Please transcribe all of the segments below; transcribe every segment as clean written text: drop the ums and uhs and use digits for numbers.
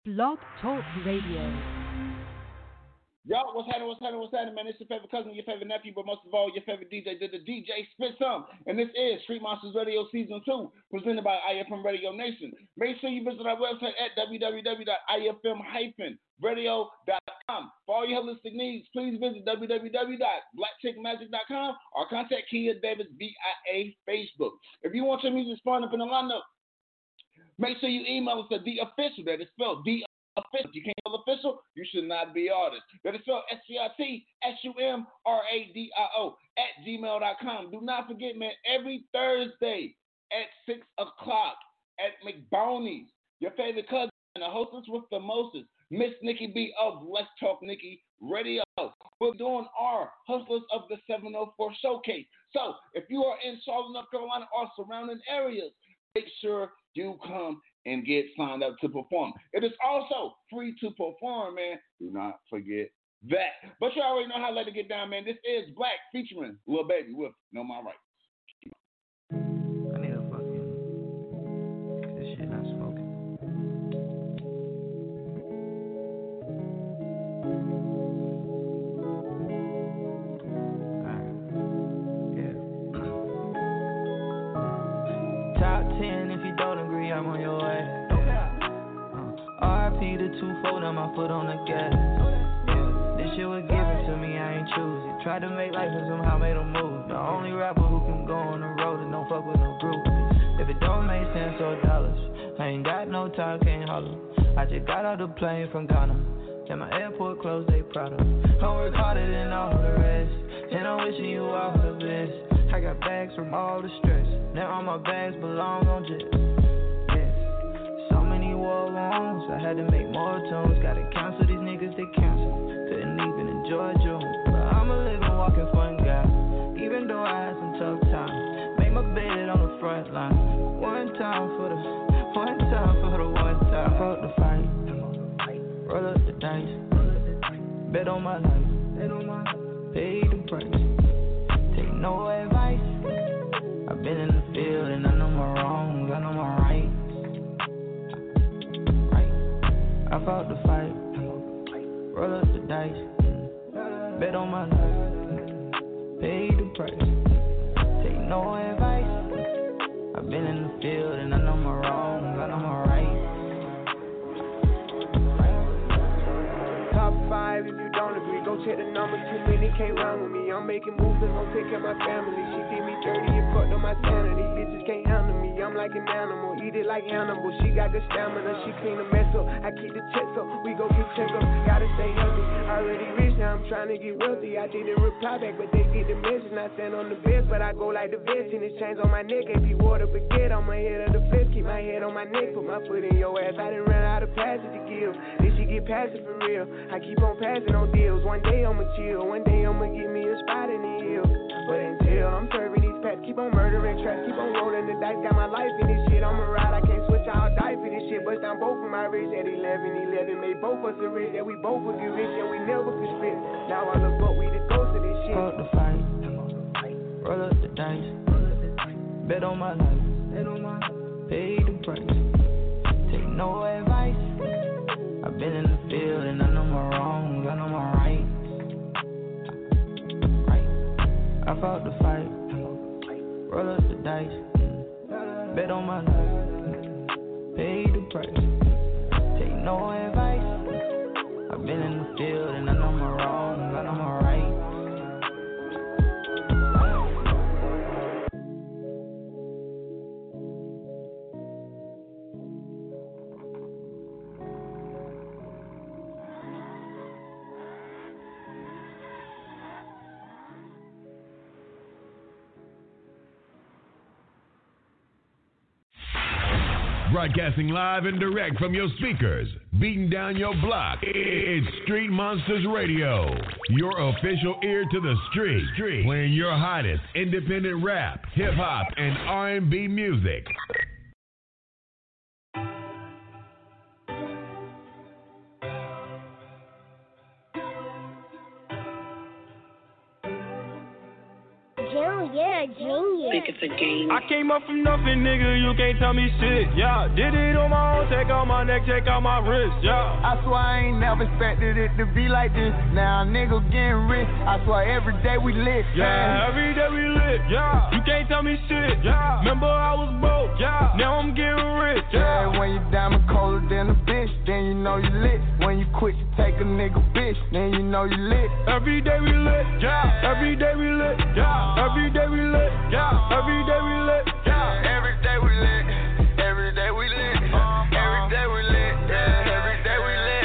Blog Talk Radio. Yo, what's happening, man? It's your favorite cousin, your favorite nephew, but most of all, your favorite DJ, the DJ Spit Some. And this is Street Monsters Radio Season 2, presented by IFM Radio Nation. Make sure you visit our website at www.ifm-radio.com. For all your holistic needs, please visit www.blackchickmagic.com or contact Kia Davis BIA Facebook. If you want your music spawned up in the lineup, make sure you email us at The Official, that is spelled D Official. If you can't spell official, you should not be artist. That is spelled SCRTSUMRADIO at gmail.com. Do not forget, man, every Thursday at 6 o'clock at McBoney's, your favorite cousin and the hostess with the mostest, Miss Nikki B of Let's Talk Nikki Radio. We're doing our Hustlers of the 704 Showcase. So if you are in Charlotte, North Carolina or surrounding areas, make sure you come and get signed up to perform. It is also free to perform, man. Do not forget that. But you already know how to let it get down, man. This is Black featuring Lil Baby with Know My Rights. I need a fucking... This shit not smoking. Alright. Yeah. Top 10 if you don't agree, I'm on your way. RIP the 2-4, now my foot on the gas. Yeah. This shit was given to me, I ain't choose it. Tried to make life and somehow made a move. The only rapper who can go on the road and don't fuck with no group. If it don't make sense or dollars, I ain't got no time, can't holler. I just got off the plane from Ghana. And my airport closed, they proud of. I work harder than all the rest, and I'm wishing you all the best. I got bags from all the stress. Now all my bags belong on jet. Yeah. So many war wounds, I had to make more tunes. Gotta cancel these niggas, they cancel. Couldn't even enjoy June. But I'm a living, walking fun guy. Even though I had some tough times, made my bed on the front line. One time for the one time. Fuck the fight, roll up the dice, bet on my life, pay the price. Take no advice. I've been in the field and I know my wrongs, I know my rights. I fought the fight, roll up the dice, bet on my life, pay the price. Take no advice. I've been in the field and I know my wrongs, I know my rights. Top 5 if you don't agree, go check the numbers, too many can't run with me. I'm making moves and gon' take care of my family. She did me dirty and fucked on my sanity. Bitches can't handle me, I'm like an animal, eat it like Hannibal. She got good stamina, she clean the mess up. I keep the checks up, we go get checkups. Gotta stay healthy, already rich, now I'm trying to get wealthy. I didn't reply back, but they get the message. Not stand on the bench, but I go like the vest. And it's chains on my neck, AP water baguette. I'm ahead of the fence, keep my head on my neck. Put my foot in your ass, I done ran out of passes to give. Then she get passive for real, I keep on passing on deals. One day I'ma chill, one day I'ma get me a spot in the hill. But until I'm serving these packs, keep on murdering traps, keep on rolling the dice. Got my life in this shit, I'ma ride, I can't switch, I'll die for this shit. Bust down both of my wrists at 11, made both us a rich. Yeah, we both would get rich, and we never could split. Now I look up, we the ghost of this shit. Fuck the fight, roll up the dice, bet on my life, pay the price. Take no advice. I've been in the field and I know my wrongs, I know my rights. I fought the fight, roll up the dice, bet on my life, pay the price. Take no advice. I've been in the field and I know my wrongs, I know my rights. Broadcasting live and direct from your speakers, beating down your block. It's Street Monsters Radio, your official ear to the street, playing your hottest independent rap, hip hop, and R&B music. Hell yeah, genius. Think it's a game. I came up from nothing, nigga, you can't tell me shit, yeah. Did it on my own, take out my neck, take out my wrist, yeah. I swear I ain't never expected it to be like this. Now nigga getting rich, I swear every day we lit, yeah. Every day we lit, yeah. You can't tell me shit, yeah. Remember I was broke, yeah. Now I'm getting rich, yeah. When you diamond colder than a bitch, then you know you lit. When you quit to take a nigga bitch, then you know you lit. Every day we lit, yeah. Every day we lit, yeah. Every day we lit, yeah. Every day we lit, yeah. Every day we lit. Every day we lit. Every day we lit, yeah. Every day we lit.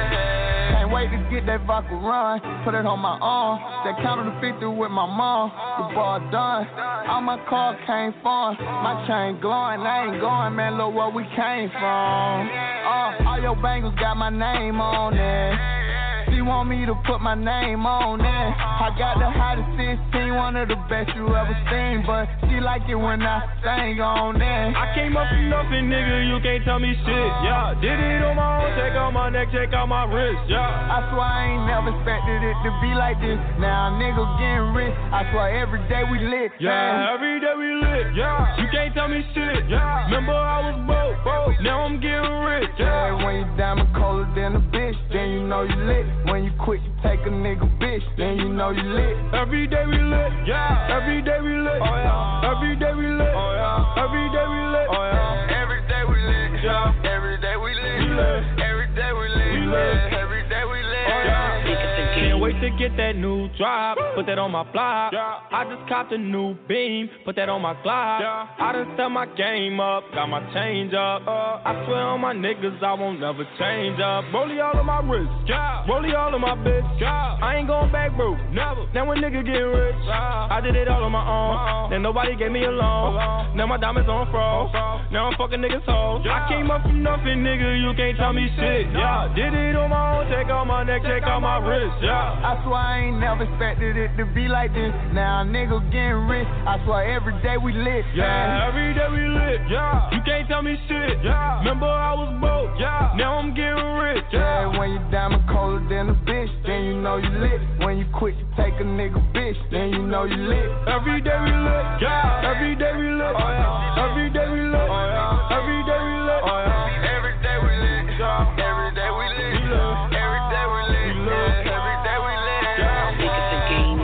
Can't wait to get that vodka run, put it on my arm. That counter to 50 with my mom. The ball done. All my car came from. My chain glowing, I ain't going, man. Look where we came from. All your bangles got my name on it. She want me to put my name on it. I got the hottest 16, one of the best you ever seen. But she like it when I sing on it. I came up from nothing, nigga, you can't tell me shit, yeah. Did it on my own, take out my neck, take out my wrist, yeah. I swear I ain't never expected it to be like this. Now nigga getting rich, I swear every day we lit, yeah. Every day we lit, yeah. You can't tell me shit, yeah. Remember I was broke, now I'm getting rich, yeah. When you diamond colder than a bitch, then you know you lit. When you quit to take a nigga bitch, then you know you lit. Every day we lit, yeah. Every day we lit, oh yeah. Every day we lit, oh yeah. Every day we lit, oh yeah. Every day we lit, yeah. Every day we lit, every day we lit, every day we lit, oh yeah. Can't wait to get that new drop, put that on my block. Yeah. I just copped a new beam, put that on my Glock. Yeah. I done set my game up, got my change up. I swear on my niggas, I won't never change up. Rollie all of my wrist, yeah. Rollie all of my bitch, yeah. I ain't going back, bro, never. Now when nigga get rich, I did it all on my own. Then nobody gave me a loan. Now my diamonds on froze. Now I'm fucking niggas hoes. I came up from nothing, nigga, you can't tell me shit, yeah. Did it on my own, take out my neck, take out my wrist, yeah. I swear I ain't never expected it to be like this. Now nigga getting rich, I swear every day we lit, yeah. Every day we lit, yeah. You can't tell me shit, yeah. Remember I was broke, yeah. Now I'm getting rich, yeah. When you diamond colder than a bitch, then you know you lit. When you quit to take a nigga bitch, then you know you lit. Every day we lit, yeah. Every day we lit, oh yeah. Every day we lit, oh yeah. Every day we lit, oh yeah. Every day we lit, yeah. Every day we lit, yeah. Every day we lit, yeah. Every day we lit, yeah. I think it's a game.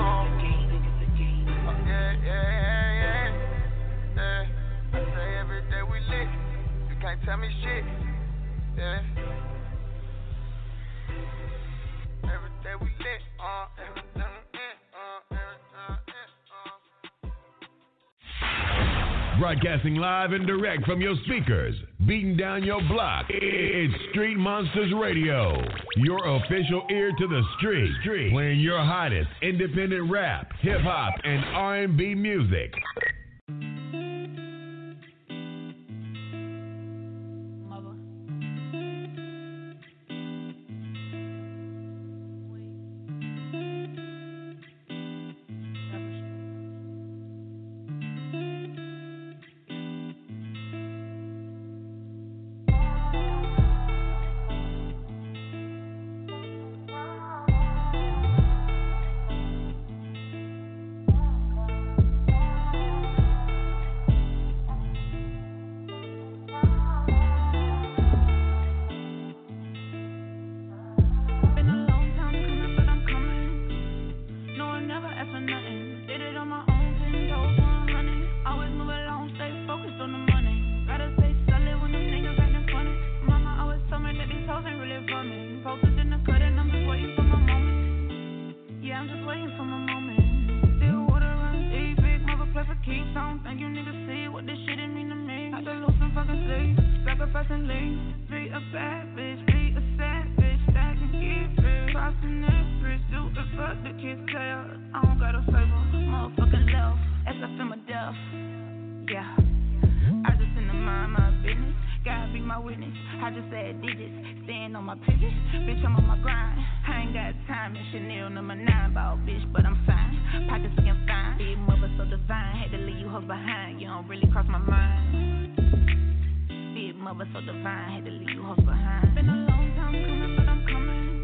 I say every day we lit. You can't tell me shit, yeah. Every day we lit, Broadcasting live and direct from your speakers, beating down your block. It's Street Monsters Radio, your official ear to the street, playing your hottest independent rap, hip hop, and R&B music.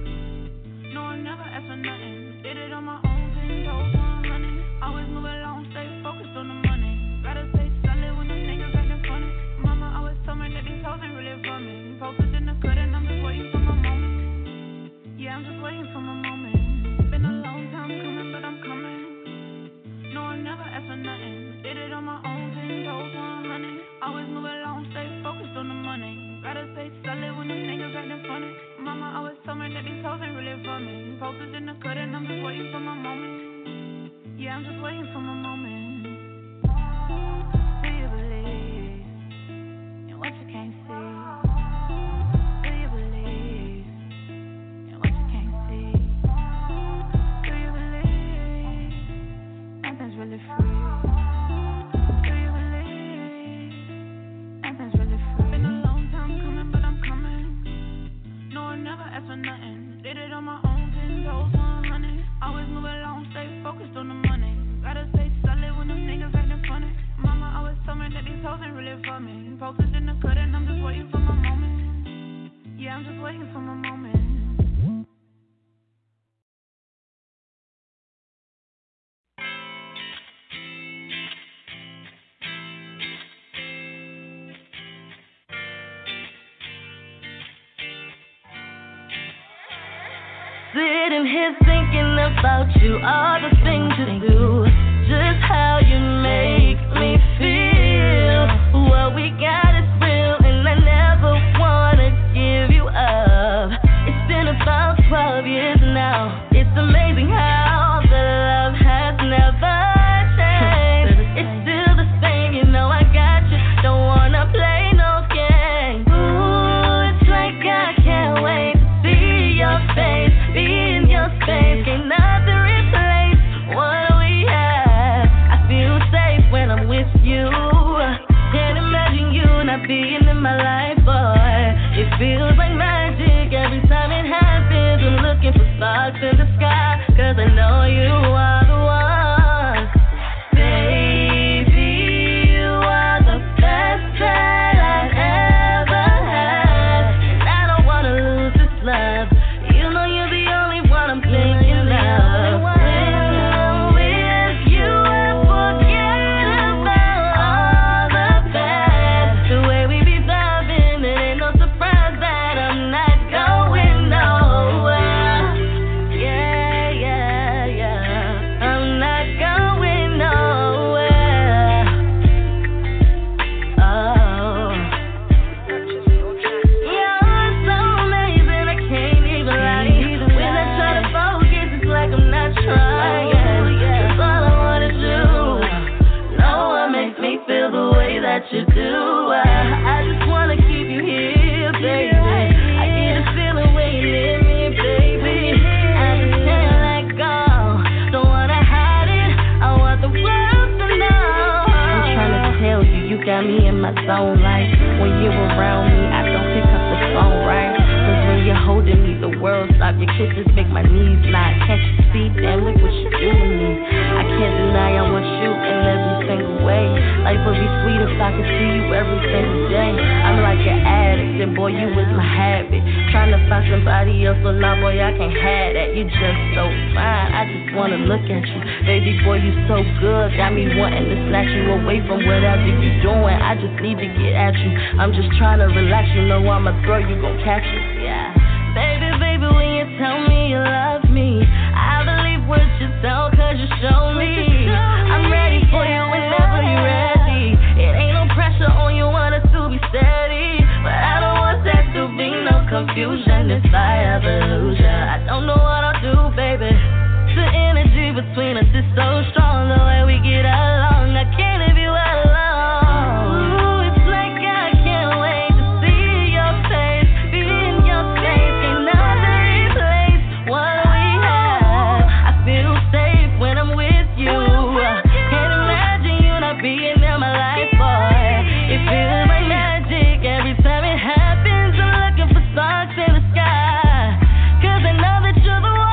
Always move along. ask for nothing. Did it on my own, 10 toes, 100. Always move along, stay focused on the money. Gotta stay solid when them niggas acting funny. Mama always told me that these hoes ain't really for me. Posted in the cut and I'm just waiting for my moment. Yeah, I'm just waiting for my moment. Sitting here thinking about you, all the things you do, just how you make me feel. What we got is real, and I never wanna give you up. It's been about 12 years now. It's amazing how the love has never changed. It's still the same, you know I got you. Don't wanna play no game. Ooh, it's like I can't wait to see your face. Be in your space, can't nothing replace what we have. I feel safe when I'm with you. Can't imagine you not being in my life, boy. It feels like magic every time it happens. I'm looking for stars in the sky, 'cause I know you are the one. Baby, you are the best that I've ever had, and I don't wanna lose this love. You know you're the only one I'm thinking of. When I'm with you, I forget about all the bad. The way we be vibing, it ain't no surprise that I'm not going nowhere. Yeah, yeah, yeah. I'm not going nowhere. Oh. You're so amazing, I can't even lie. When I try to focus, it's like I'm not trying. That's all I wanna do. No one makes me feel the way that you do. I just wanna keep you here, baby. I get a feeling when you near me, baby. I just can't let go. Don't wanna hide it, I want the world to know. I'm trying to tell you, you got me in my zone. Like when you're around me, I don't pick up the phone, right? 'Cause when you're holding me, the world stops. Your kisses make my knees knock. Can't you see? Damn, look what you do to me. I can't deny I want you in every single way. Life would be sweet if I could see you every single day. I'm like an addict, and boy, you was my habit. Trying to find somebody else, so nah, boy, I can't have that. You just so fine, I just wanna look at you. Baby boy, you so good, got me wanting to snatch you away from whatever you doing. I just need to get at you. I'm just trying to relax, you know I'ma throw, you gon' catch it, yeah. Baby, baby, when you tell me you love me, I believe what you tell, 'cause you show me. I'm ready for you whenever you're ready. It ain't no pressure on you, want us to be steady, but I don't want that to be no confusion if I ever lose you. I don't know what I'll do, baby. The energy between us is so strong, the way we get along, I can't leave you alone. Ooh, it's like I can't wait to see your face, be in your space, can't nothing replace what we have. I feel safe when I'm with you. Can't imagine you not being in my life, boy. It feels like magic every time it happens. I'm looking for stars in the sky, 'cause I know that you're the one.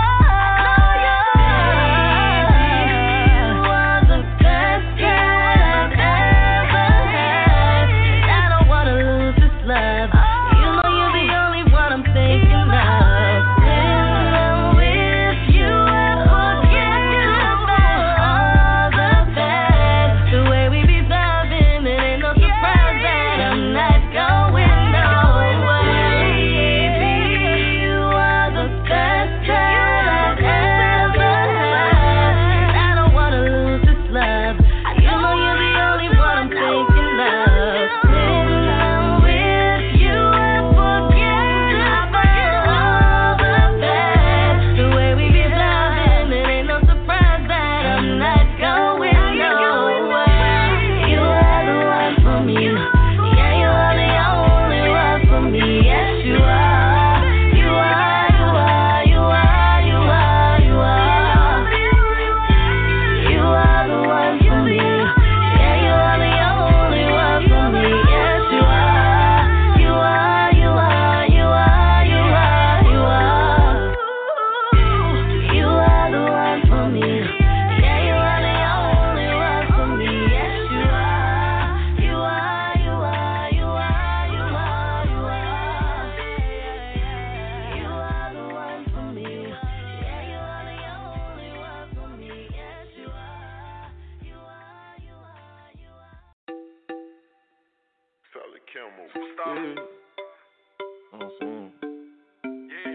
move. Stop. Yeah. I'm saying. Yeah.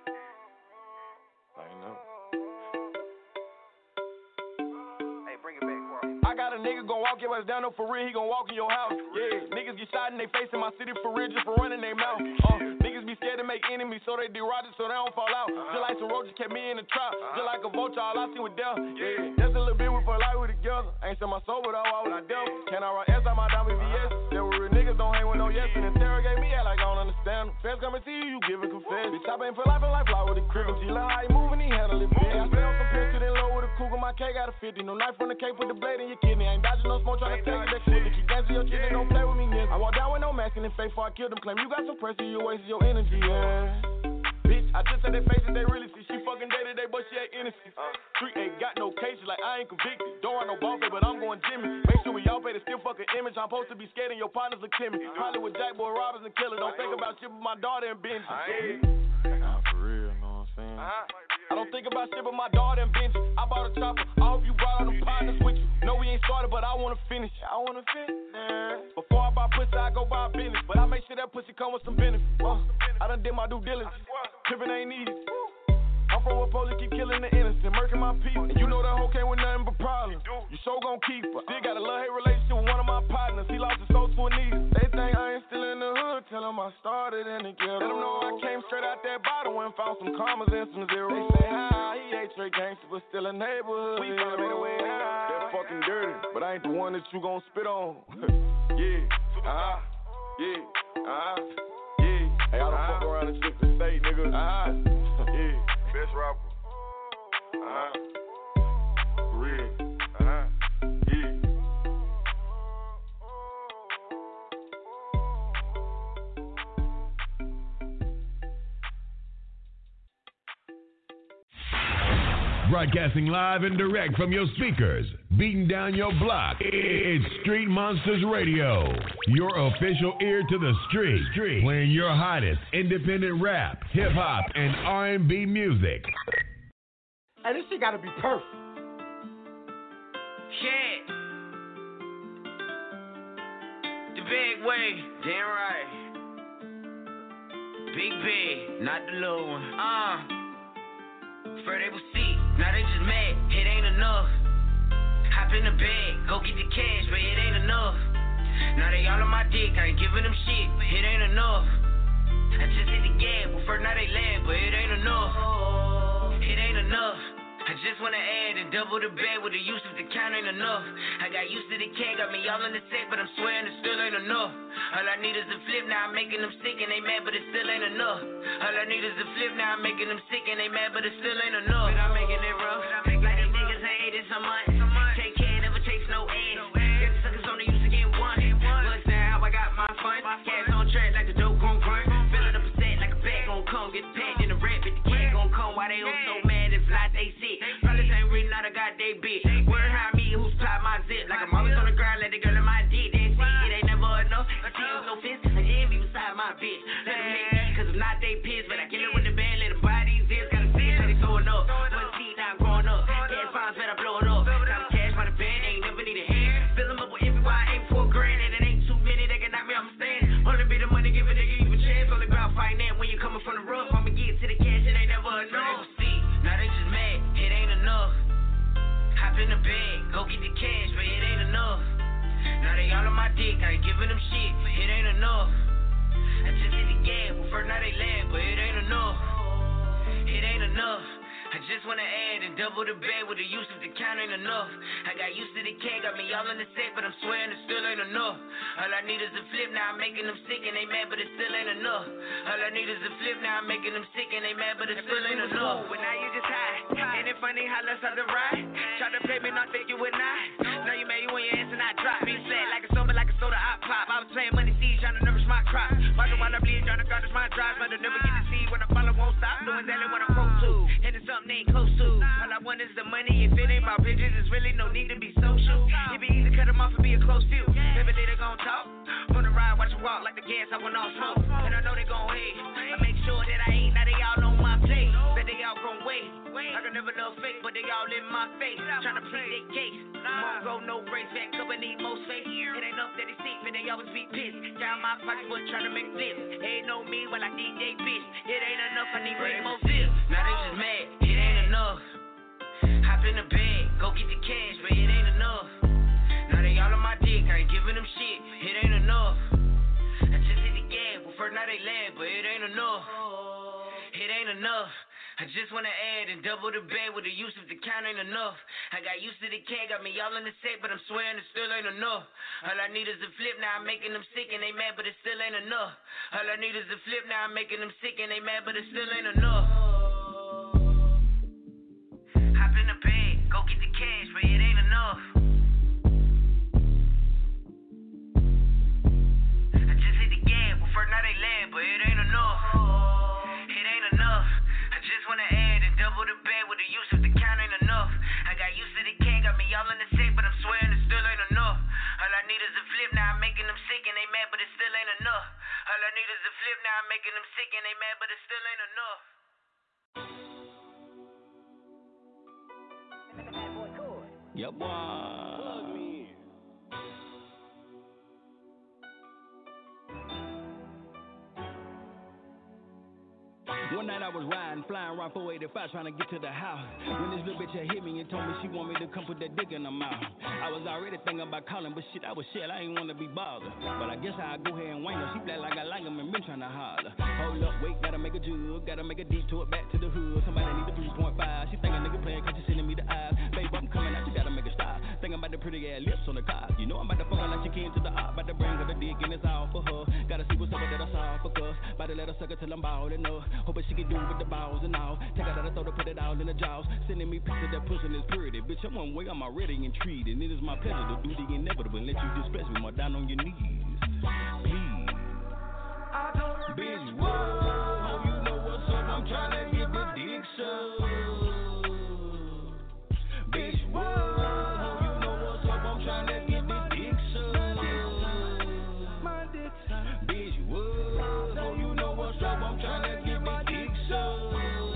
I know. Hey, bring it back, bro. I got a nigga gon' walk your ass down, no for real, he gon' walk in your house. Yeah, niggas get shot in they face in my city for real, just for running they mouth. Niggas be scared to make enemies, so they deride it so they don't fall out. Just like some roaches kept me in the trap, just like a vulture, all I seen with death. Yeah, that's a little bit we for life with together. Ain't sell my soul, but why would I devil? Can I run S on my down VVS? There were real niggas, don't hang with no yes, and interrogate me, act like I don't understand them. Fans come and see you, you give and confess. Bitch, I been for life and life, fly with a crib, and G love how he moving, he handle it. I stay on some piss, then low with a cougar, my K got a 50. No knife on the cape, put the blade in your kidney. Ain't dodging no smoke, tryna take it, that shit. Keep dancing your chicken, don't play with me, nigga. I walk down with no mask in the face before I kill them. Claim you got some pressure, you wasted your energy, yeah. Bitch, I just said they faces, they really see. She fucking day to day, but she ain't innocent. Street ain't got no cases, like I ain't convicted. Don't want no ball pay, but I'm going Jimmy. Make sure we all pay the still fucking image. I'm supposed to be scared and your partners look timid. Probably with Jack Boy robbers and killers. Don't think about shit with my daughter and Benji. Nah, for real, know what I'm saying? I don't think about shit with my daughter and Benji. I bought a chopper. I hope you brought all them partners with you. No, we ain't started, but I wanna finish. Before I buy pussy, I go buy business. But I make sure that pussy come with some benefits. I done did my due diligence. Trippin' ain't easy. I'm from where police keep killing the innocent, murking my people. And you know that hoe came with nothing but problems. You sure gon' keep her. Still got a love-hate relationship with one of my partners. He lost his soul to a needle. They think I ain't still in the hood. Tell them I started in the ghetto. Let them know I came straight out that bottle and found some commas and some zeros. They say hi, he ain't straight gangster, but still a neighborhood. We found it away high. That fucking dirty, but I ain't the one that you gon' spit on. Yeah, yeah, yeah. Hey, I don't fuck around and shit to say, nigga. Yeah. Best rapper. Real. Yeah. Broadcasting live and direct from your speakers, beating down your block. It's Street Monsters Radio, your official ear to the street, playing your hottest independent rap, hip hop, and R&B music. Hey, this shit gotta be perfect. Shit. The big way, damn right. Big big, not the little one. First they was sick, now they just mad, it ain't enough. Hop in the bag, go get the cash, but it ain't enough. Now they all on my dick, I ain't giving them shit, but it ain't enough. I just hit the gas, but first now they laugh, but it ain't enough. It ain't enough. I just wanna add and double the bag with the use of the count ain't enough. I got used to the can, got me all in the set, but I'm swearing it still ain't enough. All I need is a flip, now I'm making them sick and they mad, but it still ain't enough. All I need is a flip, now I'm making them sick and they mad, but it still ain't enough. But I'm making it rough, like these niggas ain't ate it so much. Take care, never takes no ass. Get the suckers only used to get one. Bust down, how I got my fun. Cash on track like the dope gon' grunt. Filling up a set like a bag gon' come. Get packed in the rap, but the cat gon' come. Why they all so mad if not they sick? Probably ain't reading out, I got they bit. Word how me who's tied my zip. Like I'm always on the ground, let the girl in my dick. That's it, it ain't never enough. I see you no fence, I didn't be beside my bitch. Let them hate me, cause I'm not they piss. But I kill it with the band, let them buy these zits. Gotta see how they throwing up. One seat, now I'm growing up. Gas pounds, better blow it up. Got cash by the band, ain't never need a hand. Fill them up with everywhere, I aim for a grand. And it ain't too many that can knock me off my stand. Only bit of money, give a nigga even a chance. Only about finance when you coming from the rough. I'ma get to the cash, it ain't never enough. See, now they just mad, it ain't enough. Hop in the bag, go get the cash, but it ain't enough. Now they all on my dick, I ain't giving them shit, but it ain't enough. I just hit the gas, well first now they laugh, but it ain't enough. It ain't enough. I just wanna add and double the bag with the use of the count ain't enough. I got used to the can, got me all in the set, but I'm swearing it still ain't enough. All I need is a flip, now I'm making them sick and they mad, but it still ain't enough. All I need is a flip, now I'm making them sick and they mad, but it still ain't enough. But now you just high, ain't it funny how less of the ride? Try to play me, not think you would not. Now you mad, you on your ass and I drop. Be flat like a soda, I pop. I was playing money seeds, trying to nourish my crop. Watching while I bleed, trying to garnish my drives, but I never get to see when I follow, won't stop. Doing exactly what I'm supposed to, and it's something they ain't close to. All I want is the money, if it ain't about bitches, there's really no need to be social. It be easy to cut them off and be a close few. Every day they gon' talk, on the ride, watch them walk like the gas, I went all smoke. And I know they gon' hate, I make sure that I ain't, now they all on my plate. Bet they all gon' wait, I can never love fake, but they all in my face, tryna plead their case. Won't go no race, back up and need more space. It ain't enough that they see, but they always be pissed. Count my pockets, but tryna make flips. Ain't no me when I need they bitch. It ain't enough, I need way more zips. Now they just mad, it ain't enough. Hop in the bag, go get the cash, but it ain't enough. Now they all on my dick, I ain't giving them shit, it ain't enough. I just hit the gas, well first now they laugh, but it ain't enough. It ain't enough. I just wanna add and double the bag with the use of the count ain't enough. I got used to the can, got me all in the set, but I'm swearing it still ain't enough. All I need is a flip, now I'm making them sick and they mad, but it still ain't enough. All I need is a flip, now I'm making them sick and they mad, but it still ain't enough. Hop in the bag, go get the cash, but it ain't enough. I just hit the gas, well first now they laugh, but it ain't enough. It ain't enough. Just wanna add and double the bag with the use of the count ain't enough. I got used to the can, got me all in the set, but I'm swearing it still ain't enough. All I need is a flip, now I'm making them sick and they mad, but it still ain't enough. All I need is a flip, now I'm making them sick and they mad, but it still ain't enough. Yeah, boy. Plug me in. One night I was riding, flying around 485, trying to get to the house. When this little bitch had hit me and told me she want me to come put that dick in her mouth. I was already thinking about calling, but shit, I was shit, I ain't want to be bothered. But I guess I'll go ahead and wang her. She black like I like him and been trying to holler. Hold up, wait, gotta make a jug, gotta make a detour back to the hood. Somebody need a 3.5. She think a nigga playing cause she sending me the eyes. Babe, I'm coming out, you gotta make a stop. Thinking about the pretty ass lips on the car. You know I'm about to fuck her like she came to the op. About to bring her the dick and it's all for her. Gotta see what's up with that I saw for cuz. About to let her suck it till I'm ballin' up. Hoping she can do it with the balls and all. Take out that I throw to put it all in the jaws. Sending me pictures that pussy is pretty. Bitch, I'm one way, I'm already intrigued. And it is my pleasure to do the inevitable and let you disrespect me more down on your knees. Please. Bitch, whoa, oh, you know what's up, I'm trying to get the dick sucked. Bitch, whoa, oh, you know what's up, I'm trying to get the dick sucked. My dick sucked. Bitch, whoa, oh, you know what's up, I'm trying to get the dick sucked.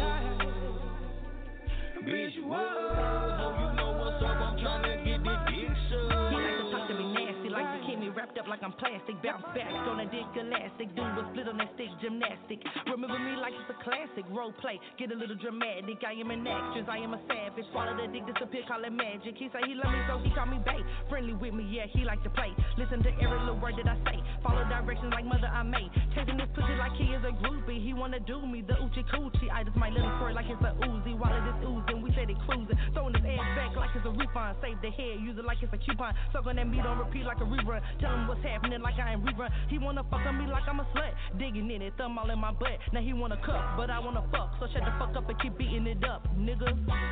Bitch, whoa, oh, you know what's up, I'm trying to get the dick sucked. You like to talk to me nasty, like to keep me wrapped up like I'm plastic. Bounce back on a dick elastic, do a split on that stick gymnastic. Remember me like it's a classic role play, get a little dramatic. I am an actress, I am a savage. Swallow the dick, disappear, call it magic. He say he love me, so he call me bae. Friendly with me, yeah, he like to play. Listen to every little word that I say. Follow directions like mother I made. Chasing this pussy like he is a groupie. He wanna do me the oochie coochie. I just might let him squirt like it's a Uzi. While it is oozing, we say they cruising. Throwing his ass back like it's a refund. Save the head, use it like it's a coupon. Suck on that meat on repeat like a rerun. Tell him what's happening like I ain't rerun. He wanna fuck on me like I'm a slut. Digging in it, thumb all in my butt. Now he wanna cuff, but I wanna fuck. So shut the fuck up and keep beating it up, nigga.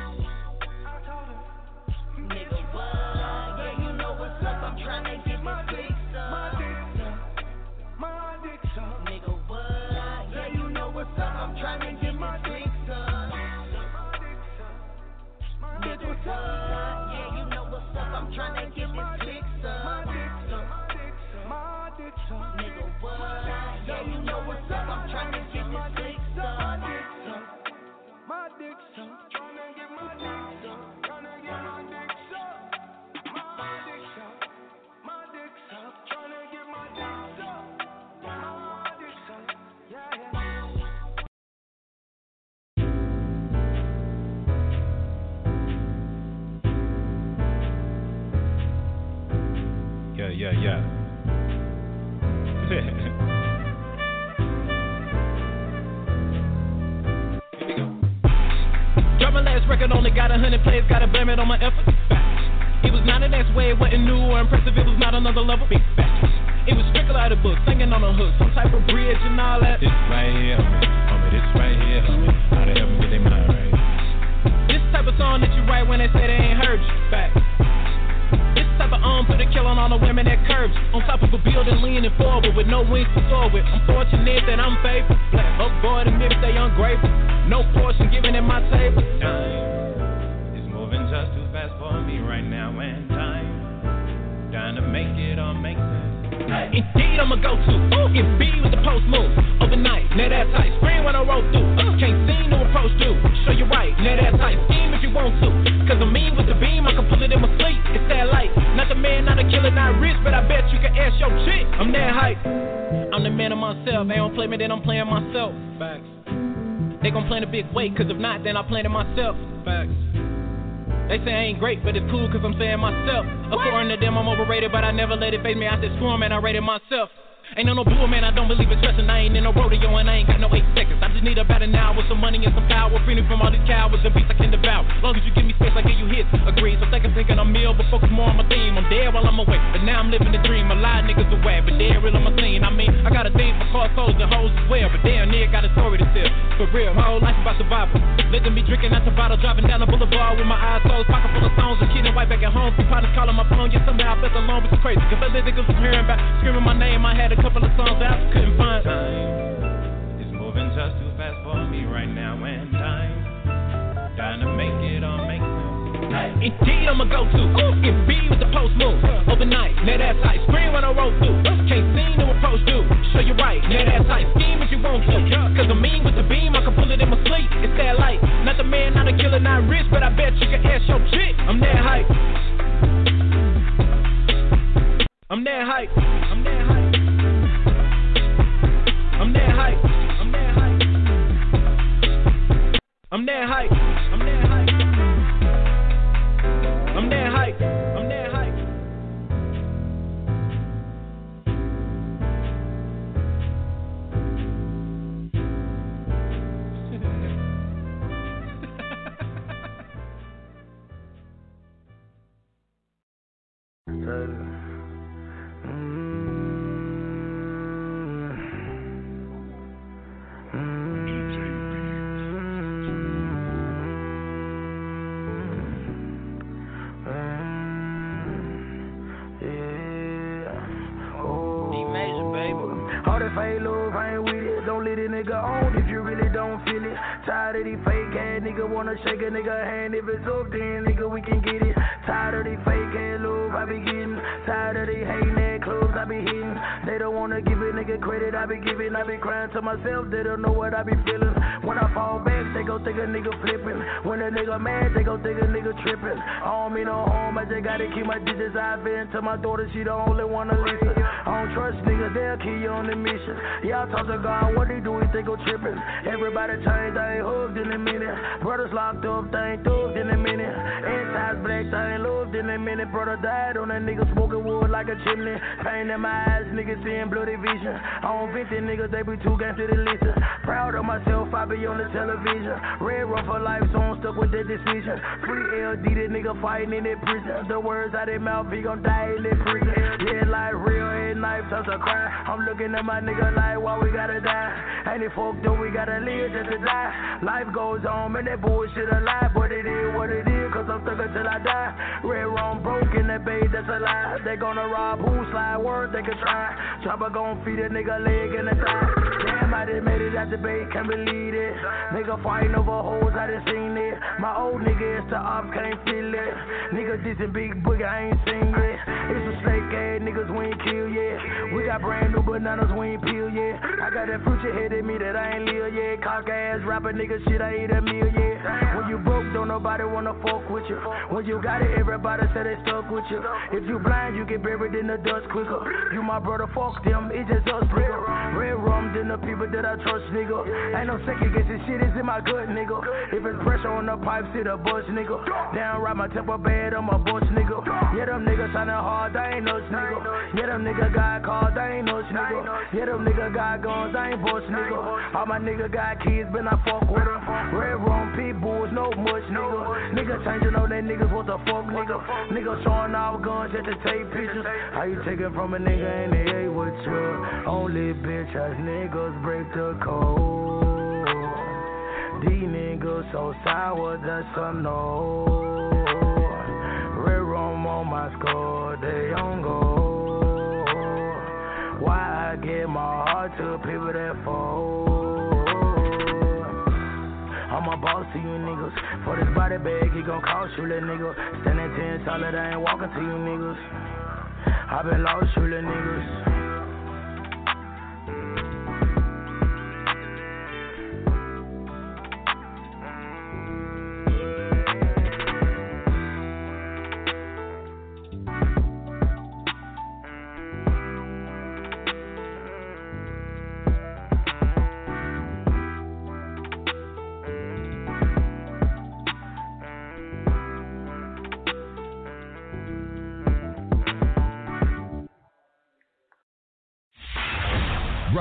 Nigga, what? Yeah, you know what's up. I'm trying to get my dick sucked. My dick sucked. Nigga, what? Yeah, you know what's up. I'm trying to get my dick sucked. Nigga, what? Yeah, you know what's up. I'm trying to get my dick sucked. My dick sucked. Nigga, what? Yeah, you know what's up. I'm trying to get my dick sucked. My dick sucked. Trying to get my dick sucked. Trying to get my dick sucked. My dick sucked. My dick sucked. Trying to get my dick sucked. My dick sucked. Yeah, Yeah. Drop my last record, only got 100 plays, gotta blame it on my effort. It was not in that way, it wasn't new or impressive, it was not another level. Big facts. It was strictly out of book, singing on a hook, some type of bridge and all that. This right here, homie, this right here, homie. How they help me get their mind right? This type of song that you write when they say they ain't heard you. Facts. This type of put a kill on all the women that curbs. On top of a building leaning forward with no wings to soar with. I'm fortunate that I'm faithful. Black avoid and maybe they ungrateful. No portion given at my table. Time is moving just too fast for me right now, and time trying to make it all make sense. Indeed, I'm a go-to. Get B with the post move. Overnight, net ass tight. Spring when I roll through. Can't see no approach, dude. Show you right, net ass tight. Scheme if you want to. myself. They don't play me, then I'm playing myself. Facts. They gon' play in a big way, cause if not, then I plan it myself. Facts. They say I ain't great, but it's cool cause I'm saying myself. According to them, I'm overrated, but I never let it face me. I said screw 'em and I rated myself. Ain't no bull, man, I don't believe in stressing. I ain't in no rodeo and I ain't got no 8 seconds. I just need about an hour with some money and some power. Free me from all these cowards and beats I can devour. Long as you give me space, I give you hits. Agreed, so second thinking I'm meal, but focus more on my theme. I'm dead while I'm away, but now I'm living the dream. A lot of niggas are whack, but they're real on my scene. I mean, I got a thing for cars, souls, and hoes as well. But damn, nigga got a story to tell. For real, my whole life about survival. Letting me drinking out the bottle, driving down the boulevard with my eyes closed, pocket full of stones, and kidding white back at home. Few partners calling my phone, yeah, somehow I felt alone, but it's crazy. Cause other niggas was hearing about screaming my name. I had a couple of songs that I couldn't find. Time is moving just too fast for me right now, and time trying to make it all make sense. Indeed, I'm a go-to. Get B with the post move. Overnight, net ass tight. Scream when I roll through. Can't see no approach do. Show you right, net ass tight. Scheme if you want to. Cause I'm mean with the beam, I can pull it in my sleep. It's that light. Not the man, not a killer, not rich, but I bet you can ask your chick. I'm that hype. I'm that hype. I'm that hype. I'm that hype. I'm that hype. I'm that hype. I'm that hype. I'm that hype. I'm that hype. Fake love, I ain't with it. Don't let a nigga on if you really don't feel it. Tired of these fake ass nigga wanna shake a nigga hand. If it's up, then nigga we can get it. Tired of these fake ass love I be getting. Tired of these hating ass clubs I be hitting. They don't wanna give a nigga credit I be giving. I be crying to myself, they don't know what I be feeling. When I fall back, they gon' think a nigga flipping. When a nigga mad, they gon' think a nigga tripping. I don't mean no harm, I just gotta keep my digits out in. To my daughter, she the only one to listen. I don't trust niggas, they'll kill you on the mission. Y'all talk to God, what they do if they go tripping? Everybody changed, they ain't hugged in a minute. Brothers locked up, they ain't thugged in a minute. Antis black, they ain't loved in a minute. Brother died on that nigga smoking wood like a chimney. Pain in my eyes, niggas seeing bloody vision. I don't vent these niggas, they be too game to the listen. Proud of myself, I be on the television. Red run for life, so I'm stuck with that decision. Free LD, that nigga fighting in that prison. The words out their mouth, he gon' die in that prison. Yeah, like real head knife, touch a cry. I'm looking at my nigga like, why we gotta die? Ain't it fucked up, we gotta live just to die. Life goes on, man, that bullshit alive. But it is what it is, cause I'm stuck until I die. Red wrong broke in that bait, that's a lie. They gonna rob who slide word, they can try. Chopper gon' feed a nigga leg in the thigh. Damn, I done made it out the bait, can't believe it. Nigga fighting over hoes, I done seen it. My old nigga is the ops, can't feel it. Nigga dissing big boogie, I ain't seen it. It's some snake ass niggas we ain't kill yet. We got brand new bananas, we ain't peel yet. I got that future head in me that I ain't live yet. Cock ass rapper nigga shit, I eat a meal yet. When you broke, don't nobody wanna fuck with you. When you got it, everybody say they stuck with you. If you blind, you get buried in the dust quicker. You my brother, fuck them, it's just us bigger. Red rum than the people that I trust, nigga. Ain't no second guessing shit, it's in my gut, nigga. If it's pressure on the pipes, hit a bus, nigga. Down right my temper bad, I'm a bus, nigga. Yeah, them niggas shining hard, they ain't us, nigga. Yeah, them niggas got cars, they ain't us, nigga. Yeah, them niggas got guns, I ain't boss, nigga. All my niggas got kids, but I fuck with them. Red rum, pit bulls, no much, nigga. Nigga changing on that niggas, what the fuck, nigga. Nigga showing off guns just to take pictures. How you taking from a nigga and they ain't with you? Only bitch ass niggas break the code. These niggas so sour, that's a no. Red rum on my score, they on go. Why I give my heart to people that fall? I'm a boss to you niggas. For this body bag, he gon' cost you, little nigga. Standing 10 solid, I ain't walking to you niggas. I been lost, you little niggas.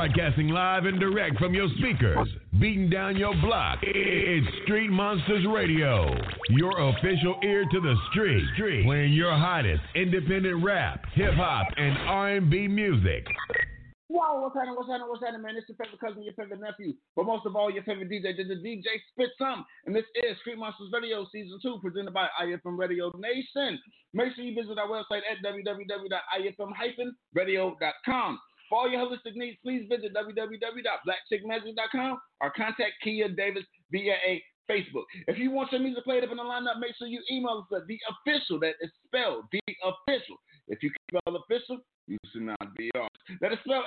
Broadcasting live and direct from your speakers, beating down your block. It's Street Monsters Radio, your official ear to the street, playing your hottest independent rap, hip-hop, and R&B music. Wow, what's happening, man? It's your favorite cousin, your favorite nephew, but most of all, your favorite DJ. The DJ Spit Some, and this is Street Monsters Radio Season 2, presented by IFM Radio Nation. Make sure you visit our website at www.ifm-radio.com. For all your holistic needs, please visit www.blackchickmagic.com or contact Kia Davis via a Facebook. If you want your music played up in the lineup, make sure you email us at The Official. That is spelled The Official. If you can spell official, you should not be on. That is spelled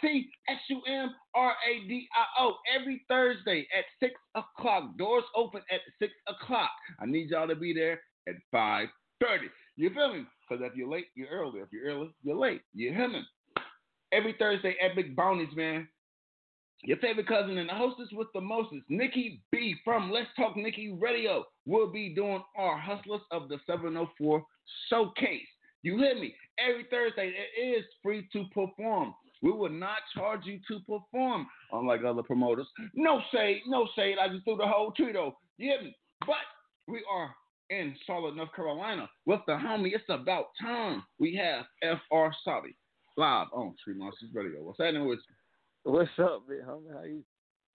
SPRTSUMRADIO. Every Thursday at 6 o'clock. Doors open at 6 o'clock. I need y'all to be there at 5:30. You feel me? Because if you're late, you're early. If you're early, you're late. You hear me? Every Thursday at Big Bonnie's, man. Your favorite cousin and the hostess with the mostest, Nikki B from Let's Talk Nikki Radio, will be doing our Hustlers of the 704 showcase. You hear me? Every Thursday, it is free to perform. We will not charge you to perform, unlike other promoters. No shade. I just threw the whole Cheeto. You hear me? But we are in Charlotte, North Carolina with the homie. It's about time. We have FR Saudi live on Street Monsters Radio. What's happening with you? What's up, big homie? How you?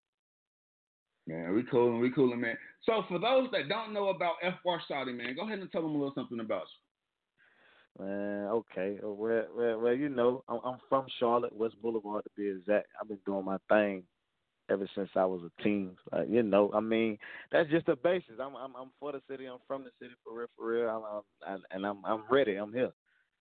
Man, we coolin', man. So for those that don't know about FR Saudi, man, go ahead and tell them a little something about you. Man, okay. Well, you know, I'm from Charlotte, West Boulevard to be exact. I've been doing my thing ever since I was a teen. You know, I mean, that's just the basis. I'm for the city. I'm from the city for real. I'm ready. I'm here.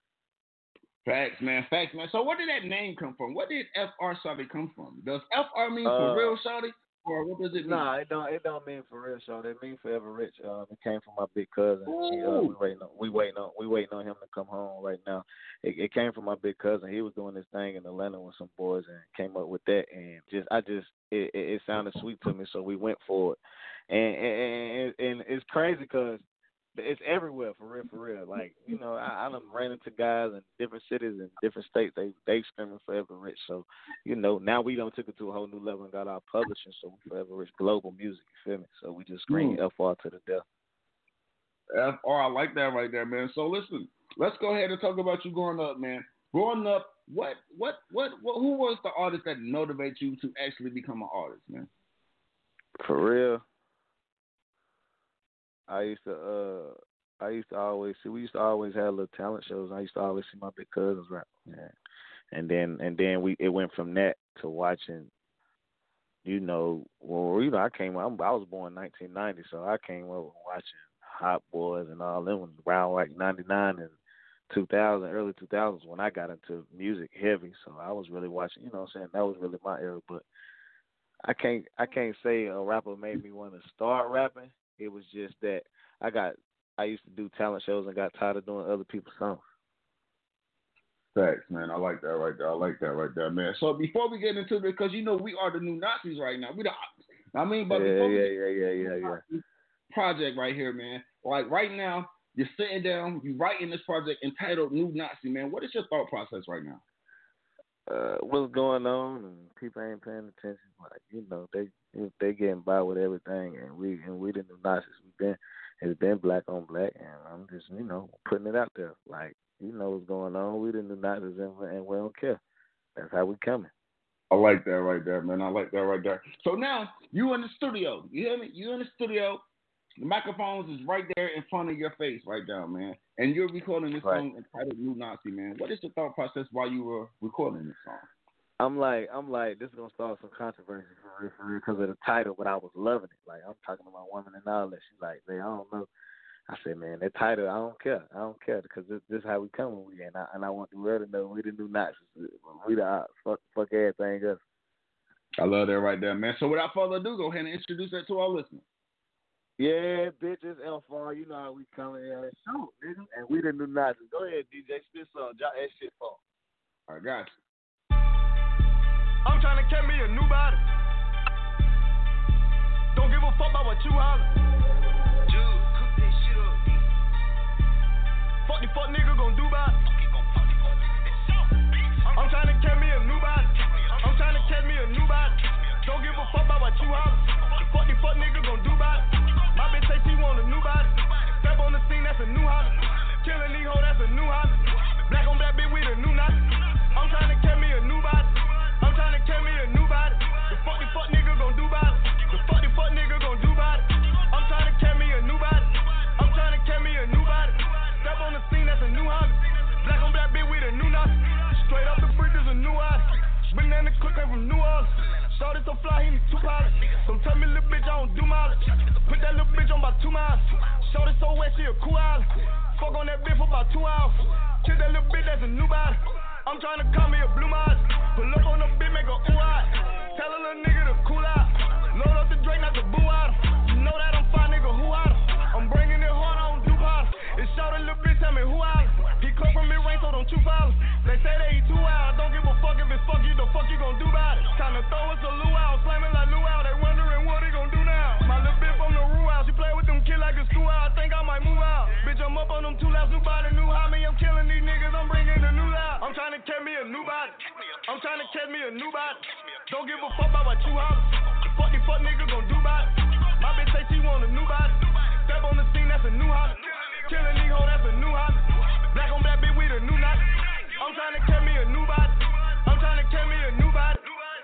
Facts, man. So where did that name come from? Where did FR Saudi come from? Does FR mean for real Saudi? Or what does it mean? Nah, it don't mean for real, Saudi. It means forever rich. It came from my big cousin. We waiting on him to come home right now. It came from my big cousin. He was doing this thing in Atlanta with some boys and came up with that, and it sounded sweet to me, so we went for it. And it's crazy because it's everywhere, for real. Like, you know, I done ran into guys in different cities and different states. They screaming Forever Rich. So, you know, now we done took it to a whole new level and got our publishing. So we Forever Rich Global Music, you feel me? So we just scream FR to the death. FR, I like that right there, man. So listen, let's go ahead and talk about you growing up, man. Growing up, who was the artist that motivated you to actually become an artist, man? For real. I used to always see. We used to always have little talent shows. And I used to always see my big cousins rap. Yeah. And then it went from that to watching. You know, I was born in 1990, so I came up watching Hot Boys and all them around like 99 and 2000, early 2000s when I got into music heavy. So I was really watching. You know what I'm saying? That was really my era. But I can't say a rapper made me want to start rapping. It was just that I used to do talent shows and got tired of doing other people's songs. Thanks, man. I like that right there. Man. So before we get into it, because you know we are the new Nazis right now. We the project right here, man. Like right now, you're sitting down, you writing this project entitled New Nazi, man. What is your thought process right now? What's going on, and people ain't paying attention. Like, you know, they getting by with everything, and we the new Nazis. It's been black on black, and I'm just, you know, putting it out there. Like, you know what's going on. We the new Nazis, and we don't care. That's how we coming. I like that right there, man. So now you in the studio. You hear me? You in the studio. The microphones is right there in front of your face right now, man. And you're recording this song entitled New Nazi, man. What is the thought process while you were recording this song? I'm like, this is gonna start some controversy for real, because of the title, but I was loving it. Like, I'm talking to my woman and all that. She's like, I don't know. I said, man, that title, I don't care, because this is how we coming. And I want the world to know we the new Nazis. We the fuck everything else. I love that right there, man. So without further ado, go ahead and introduce that to our listeners. Yeah, bitches, FR, you know how we coming here. Shoot, nigga. And we the new Nazis. Go ahead, DJ, spit some. Drop that shit for. All right, got you. I'm trying to get me a new body. Don't give a fuck about what you holler. Dude, cook that shit up, D. Fuck the fuck nigga gon' do about it. I'm trying to get me a new body. I'm trying to catch me a new body. Don't give a fuck about what you holler. The fuck these fuck niggas gon' do about it. My bitch say she want a new body. Step on the scene, that's a new holler. Killing these hoes, that's a new holler. Black on black bitch with a new knot. I'm trying to catch me a new body. I'm trying to catch me a new body. The fuck these fuck niggas gon' do about it. The fuck these fuck niggas gon' do about it. I'm trying to catch me a new body. I'm trying to catch me a new body. Step on the scene, that's a new holler. Black on black bitch with a new knot. Straight up the bridge is a new holler. Banana clip came from New Orleans. Shorty so fly, he need 2 pilots. Don't tell me little bitch I don't do mileage. Put that little bitch on about 2 miles. Shorty so wet, she a cool island. Fuck on that bitch for about 2 hours. Kill that little bitch, that's a new body. I'm trying to call me a blue miles. Pull up on the bitch, make her ooh out. Tell a little nigga to cool out. Load up the Drake, not the boo out. You know that I'm fine, nigga, who out? I'm bringing it hard, I don't do powder. It's short, little bitch, tell me who out. He come from mid-range, so don't you follow. They say they eat 2 hours. Don't give a fuck if it's fuck you, the fuck you gon' do about it. Time to throw us a luau, slamming like luau. They wondering what he gon' do now. My little bitch from the Rue House, she play with them kids like a school out. I think I might move out. Bitch, I'm up on them 2 laps, new body, new hobby. I'm killing these niggas, I'm bringing the new out. I'm trying to catch me a new body. I'm trying to catch me a new body. Don't give a fuck about what you holler. Fuck these fuck niggas gon' do about it. My bitch say she want a new body. Step on the scene, that's a new holler. Killing these hoes, that's a new holler. Black on black bitch with a new knot. I'm trying to catch me a new body. I'm trying to catch me a new body.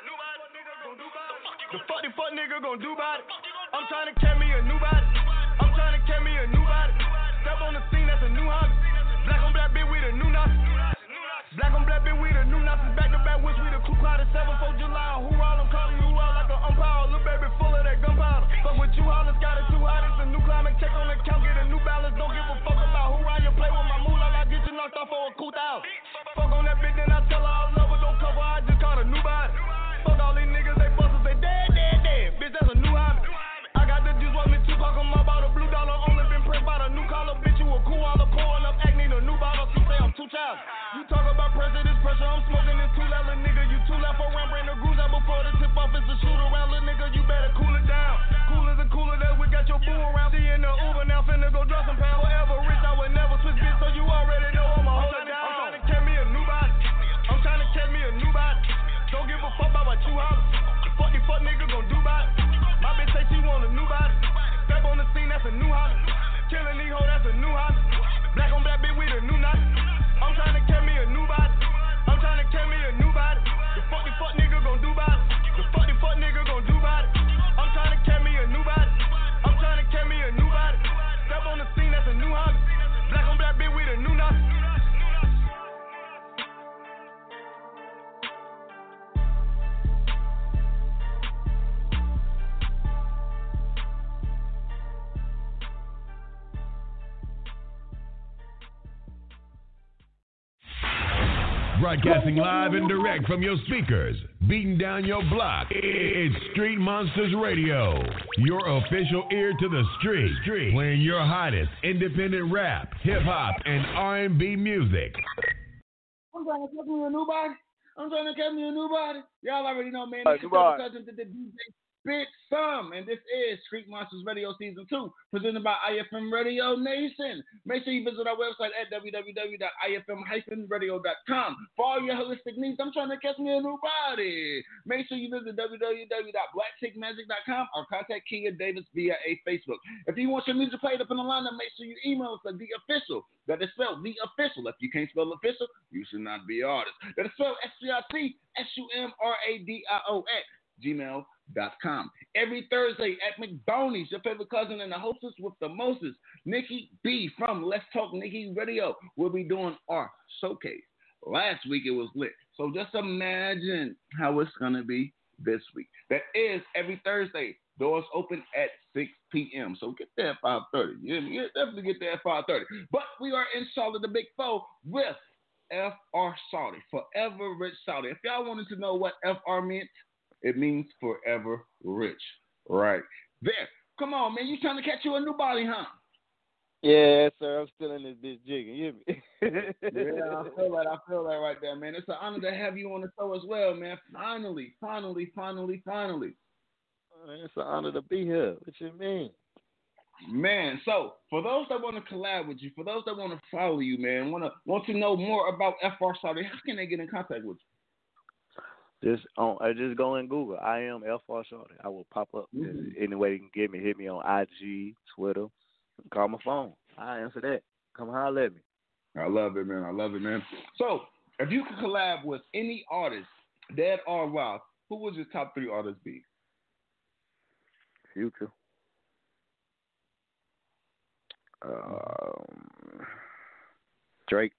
The fuck the fuck nigga gon' do about it. I'm trying to catch me a new body. I'm trying to catch me a new body. Step on the scene, that's a new hobby. Black on black bitch with a new knot. Black on black bitch with a new knot. Back to back, wish we the Ku Klux 7th July. Who all I'm calling you out like an umpire. Little baby full of that gunpowder. Fuck with you, hollers got it too hot. It's a new climate. Check on the count, get a new balance. Don't give a fuck about who I you play with my moolah. I get you knocked off for a cool out. Fuck on that bitch, then I tell her I love her. Don't cover, I just caught a new body. Fuck all these niggas, they busters, they dead, dead, dead. Bitch, that's a new hobby. I got the juice, want me to talk them about a blue dollar. Only been pressed by the new collar. Bitch, you a cool holler. Pouring up acne, the new bottle. She say I'm too child. You talk about pressure, this pressure. I'm smoking this 2 level, nigga. You 2 left around, bring the grooves out before the tip off. It's a shoot around, little nigga. You better cool it down. Cooler than cooler, that we got your boo around. See in the Uber, now finna go drop some pound. Forever rich, I would never switch bitch, so you already know I'ma hold it down. I'm trying to catch me a new body. I'm trying to catch me a new body. Don't give a fuck about what you holler. Fuck these fuck niggas gon' do about it. My bitch say she want a new body. Step on the scene, that's a new holler. Killing these hoes, that's a new holler. Black on black bitch with a new knot. I'm trying to catch me a new body. I'm trying to catch me a new body. The fuck these fuck niggas gon' do about it. The fuck these fuck niggas gon' do about it. I'm trying to catch me a new body. I'm trying to catch me a new body. Step on the scene, that's a new holler. Black on black bitch with a new knot. Broadcasting live and direct from your speakers, beating down your block. It's Street Monsters Radio, your official ear to the street, playing your hottest independent rap, hip hop, and R&B music. I'm trying to catch me a new body. I'm trying to catch me a new body. Y'all already know, man. This is cousin to the DJ Big Thumb, and this is Street Monsters Radio Season 2, presented by IFM Radio Nation. Make sure you visit our website at www.ifm-radio.com for all your holistic needs. I'm trying to catch me a new body. Make sure you visit www.blackchickmagic.com or contact Kia Davis via a Facebook. If you want your music played up in the lineup, make sure you email us at The Official. That is spelled The Official. If you can't spell official, you should not be an artist. That is spelled SCICSUMRADIO@gmail.com. Every Thursday at McBoney's, your favorite cousin and the hostess with the mostest, Nikki B from Let's Talk Nikki Radio, will be doing our showcase. Last week it was lit. So just imagine how it's going to be this week. That is every Thursday. Doors open at 6 p.m. So get there at 5:30. You definitely get there at 5:30. But we are in Charlotte, the Big Four, with FR Saudi, Forever Rich Saudi. If y'all wanted to know what FR meant, it means forever rich. Right there. Come on, man. You trying to catch you a new body, huh? Yeah, sir. I'm still in this bitch jigging. You hear me? Yeah, I feel that right there, man. It's an honor to have you on the show as well, man. Finally. It's an honor to be here. What you mean? Man, so for those that want to collab with you, for those that want to follow you, man, want to know more about FR Saudi, how can they get in contact with you? Just go in Google. I am FR Shorty. I will pop up. Any way you can get me, hit me on IG, Twitter, call my phone. I answer that. Come holler at me. I love it, man. So, if you could collab with any artist, dead or alive, who would your top 3 artists be? Future. Drake.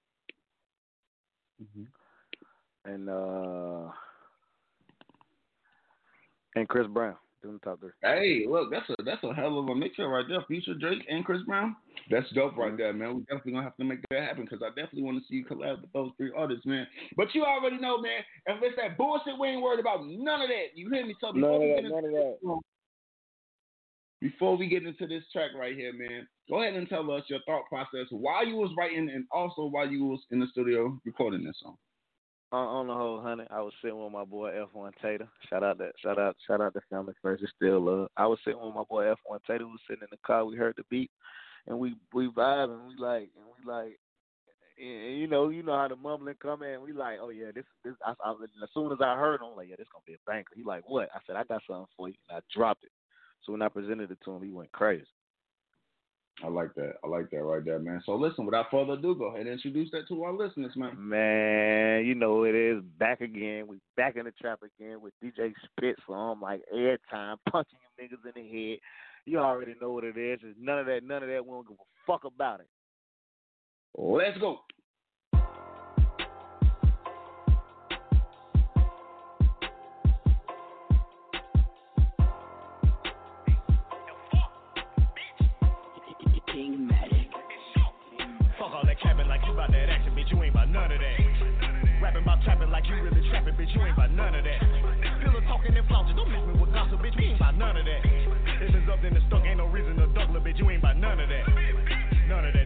And Chris Brown. Doing the top 3. Hey, look, that's a hell of a mixture right there. Future, Drake, and Chris Brown. That's dope right there, man. We definitely gonna have to make that happen because I definitely want to see you collab with those 3 artists, man. But you already know, man. If it's that bullshit, we ain't worried about none of that. You hear me? So none of that. Before we get into this track right here, man, go ahead and tell us your thought process while you was writing and also while you was in the studio recording this song. On the whole, honey, I was sitting with my boy F1 Tater. Shout out the family first. It's still love. I was sitting with my boy F1 Tater. We was sitting in the car. We heard the beat, and we vibe, and we like, and you know how the mumbling come in. We like, oh yeah, this. As soon as I heard him, I'm like, yeah, this gonna be a banger. He like, what? I said, I got something for you, and I dropped it. So when I presented it to him, he went crazy. I like that right there, man. So listen, without further ado, go ahead and introduce that to our listeners, man. Man, you know it is back again. We back in the trap again with DJ Spitz. So I'm like airtime, punching you niggas in the head. You already know what it is. It's none of that. We don't give a fuck about it. Let's go. Fuck all that capping like you about that action, bitch, you ain't about none of that. Rapping about trapping like you really trapping, bitch, you ain't about none of that. Pillow talking and flaunting, don't mix me with gossip, bitch, we ain't about none of that. If it's up then it's stuck, ain't no reason to duck, little bitch, you ain't about none of that. None of that.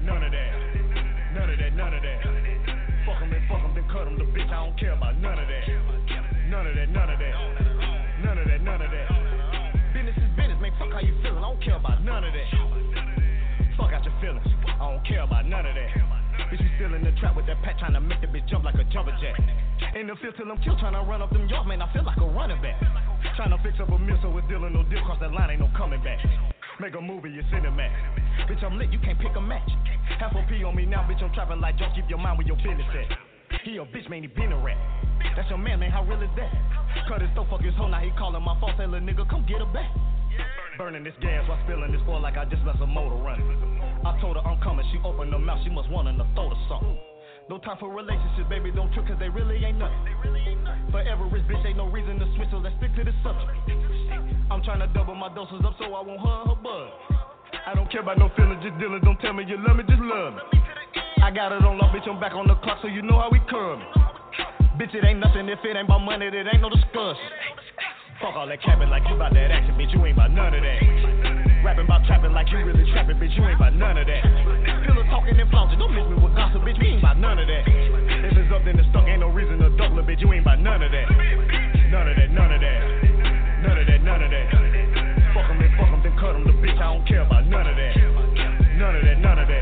Fuck them, then cut them, the bitch, I don't care about none of that. None of that. Business is business, man, fuck how you feeling, I don't care about none of that. Fuck out your feelings, I don't care about none of that. Bitch, we still in the trap with that pat trying to make the bitch jump like a jumper jack. In the field till I'm killed, trying to run up them yards, man, I feel like a running back. Trying to fix up a meal so it's dealing no deal, cause that line ain't no coming back. Make a movie, you cinematic. Bitch, I'm lit, you can't pick a match. Half a P on me now, bitch, I'm trapping like just keep your mind where your business at. He a bitch, man, he been a rat. That's your man, how real is that? Cut his throat, fuck his hoe, now he calling my phone, say, little nigga, come get her back. Burning this gas while spilling this oil like I just left a motor running. I told her I'm coming, she opened her mouth, she must want in the throat or something. No time for relationships, baby, don't trip, cause they really ain't nothing. Forever rich, bitch, ain't no reason to switch, so let's stick to the subject. I'm trying to double my doses up so I won't hurt her bud. I don't care about no feelings, just dealing, don't tell me you love me, just love me. I got it on lock, bitch, I'm back on the clock, so you know how we coming. Bitch, it ain't nothing if it ain't about money, it ain't no discussion. Fuck all that capping like you about that action, bitch, you ain't about none of that. Rapping about trapping like you really trapping, bitch, you ain't about none of that. Pillow talking and flaunting, don't mix me with gossip, bitch, we ain't about none of that. If it's up then it's stuck, ain't no reason to duck, little bitch, you ain't about none of that. None of that. Fuck them, then cut them, the bitch, I don't care about none of that. None of that.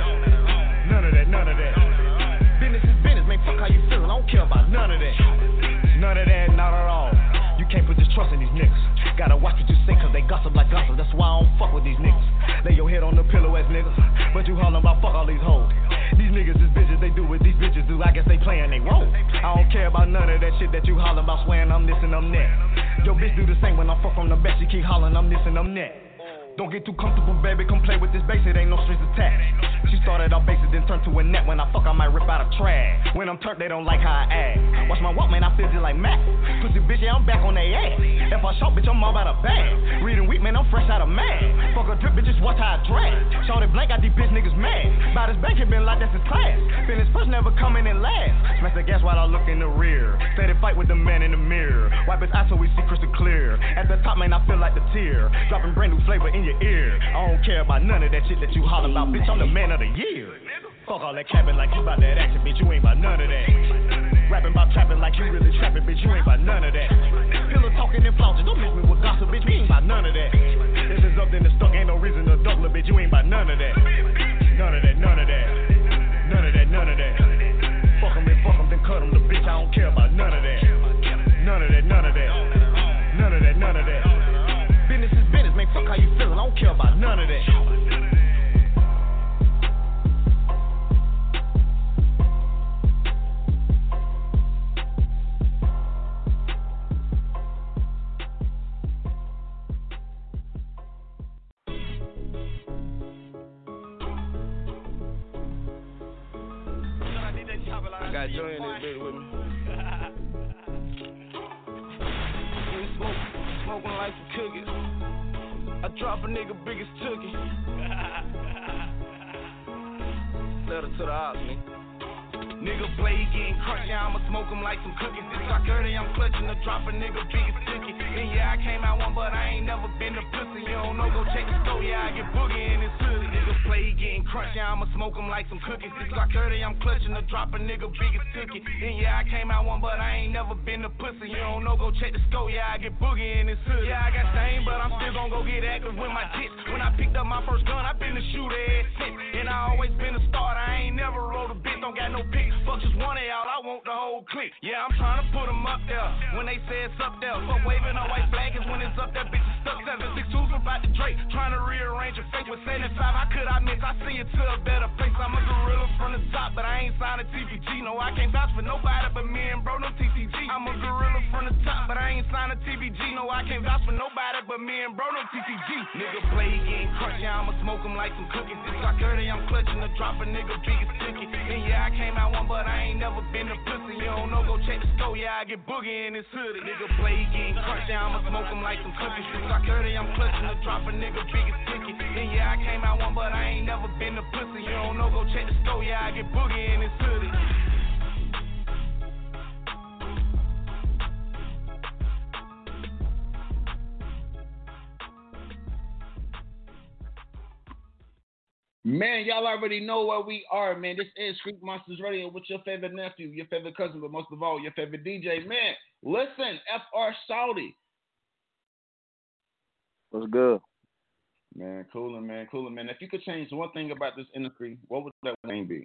Business is business, man, fuck how you feeling, I don't care about none of that. None of that, not at all. Can't put this trust in these niggas. Gotta watch what you say, cause they gossip like gossip. That's why I don't fuck with these niggas. Lay your head on the pillow ass niggas. But you hollering about fuck all these hoes. These niggas is bitches, they do what these bitches do. I guess they playing they role. I don't care about none of that shit that you hollering about, swearing I'm this and I'm that. Yo bitch do the same when I fuck from the back. She keep hollering I'm this and I'm that. Don't get too comfortable, baby, come play with this bass, it ain't no strings attached. She started off basic, then turned to a net. When I fuck, I might rip out a trash. When I'm turned, they don't like how I act. Watch my walk, man, I feel just like Mac. Pussy bitch, yeah, I'm back on they ass. If I short, bitch, I'm all about a bag. Reading week, man, I'm fresh out of mag. Fuck a drip, bitch, just watch how I drag. Short it blank, got these bitch niggas mad. By this bank, it been like that's his class. Finish first, never coming in last. Smash the gas while I look in the rear. Steady fight with the man in the mirror. Wipe his eyes so we see crystal clear. At the top, man, I feel like the tear. Dropping brand new flavor in your ear. I don't care about none of that shit that you holler about, bitch, I'm the man of the year. Fuck all that capping like you about that action, bitch, you ain't about none of that. Rapping about trapping like you really trapping, bitch, you ain't about none of that. Pillow talking and flaunting, don't mix me with gossip, bitch, we ain't about none of that. If it's up then it's stuck, ain't no reason to duck, little bitch, you ain't about none of that. None of that. Fuck them, then cut them, the bitch, I don't care about none of that. None of that, none of that. None of that, none of that. Business is business, man. Fuck how you feeling. I don't care about none of that. I got Joey in this bitch with me. Smoking like some cookies. I drop a nigga big as Tookie. Letter to the ops, man. Nigga blade getting crunchy, I'ma smoke him like some cookies. This like 30, I'm clutching to drop a nigga big as Tookie. And yeah, I came out one, but I ain't never been a pussy. You don't know, go check the store, yeah, I get boogie in this hoodie. Nigga blade getting crunchy, I'ma smoke him like some cookies. This like 30, I'm clutching to drop a nigga big as Tookie. And yeah, I came out one, but I ain't never been a pussy. You don't know, go check the store, yeah, I get boogie in this hoodie. Yeah, I got stained, but I'm still gon' go get active with my tits. When I picked up my first gun, I been a shooter ever since. And I always been a starter, I ain't never rolled a bitch, don't got no pick. Fuck just one of y'all, I want the whole clique. Yeah, I'm trying to put them up there. When they say it's up there, fuck waving a white flag is when it's up there, bitch is stuck. 762's about to Drake, trying to rearrange your face with 75. How could I miss? I see it to a better place. I'm a gorilla from the top, but I ain't signed a TVG. No, I can't vouch for nobody but me and bro, no TCG. I'm a gorilla from the top, but I ain't signed a TVG. No, I can't vouch for nobody but me and bro, no TCG. Nigga blade getting crunchy, I'ma smoke him like some cookies. It's like 30, I'm clutching to drop a nigga big as Tookie. And yeah, I came out one, but I ain't never been a pussy. You don't know, go check the store, yeah, I get boogie in this hoodie. Nigga blade getting crunchy, I'ma smoke him like some cookies. It's like 30, I'm clutching to drop a nigga big as Tookie. And yeah, I came out one, but I ain't never been a pussy. You don't know, go check the store, yeah, I get boogie in this hoodie. Man, y'all already know where we are, man. This is Street Monsters Radio with your favorite nephew, your favorite cousin, but most of all, your favorite DJ. Man, listen, FR Saudi. What's good? Man, coolin', man. If you could change one thing about this industry, what would that name be?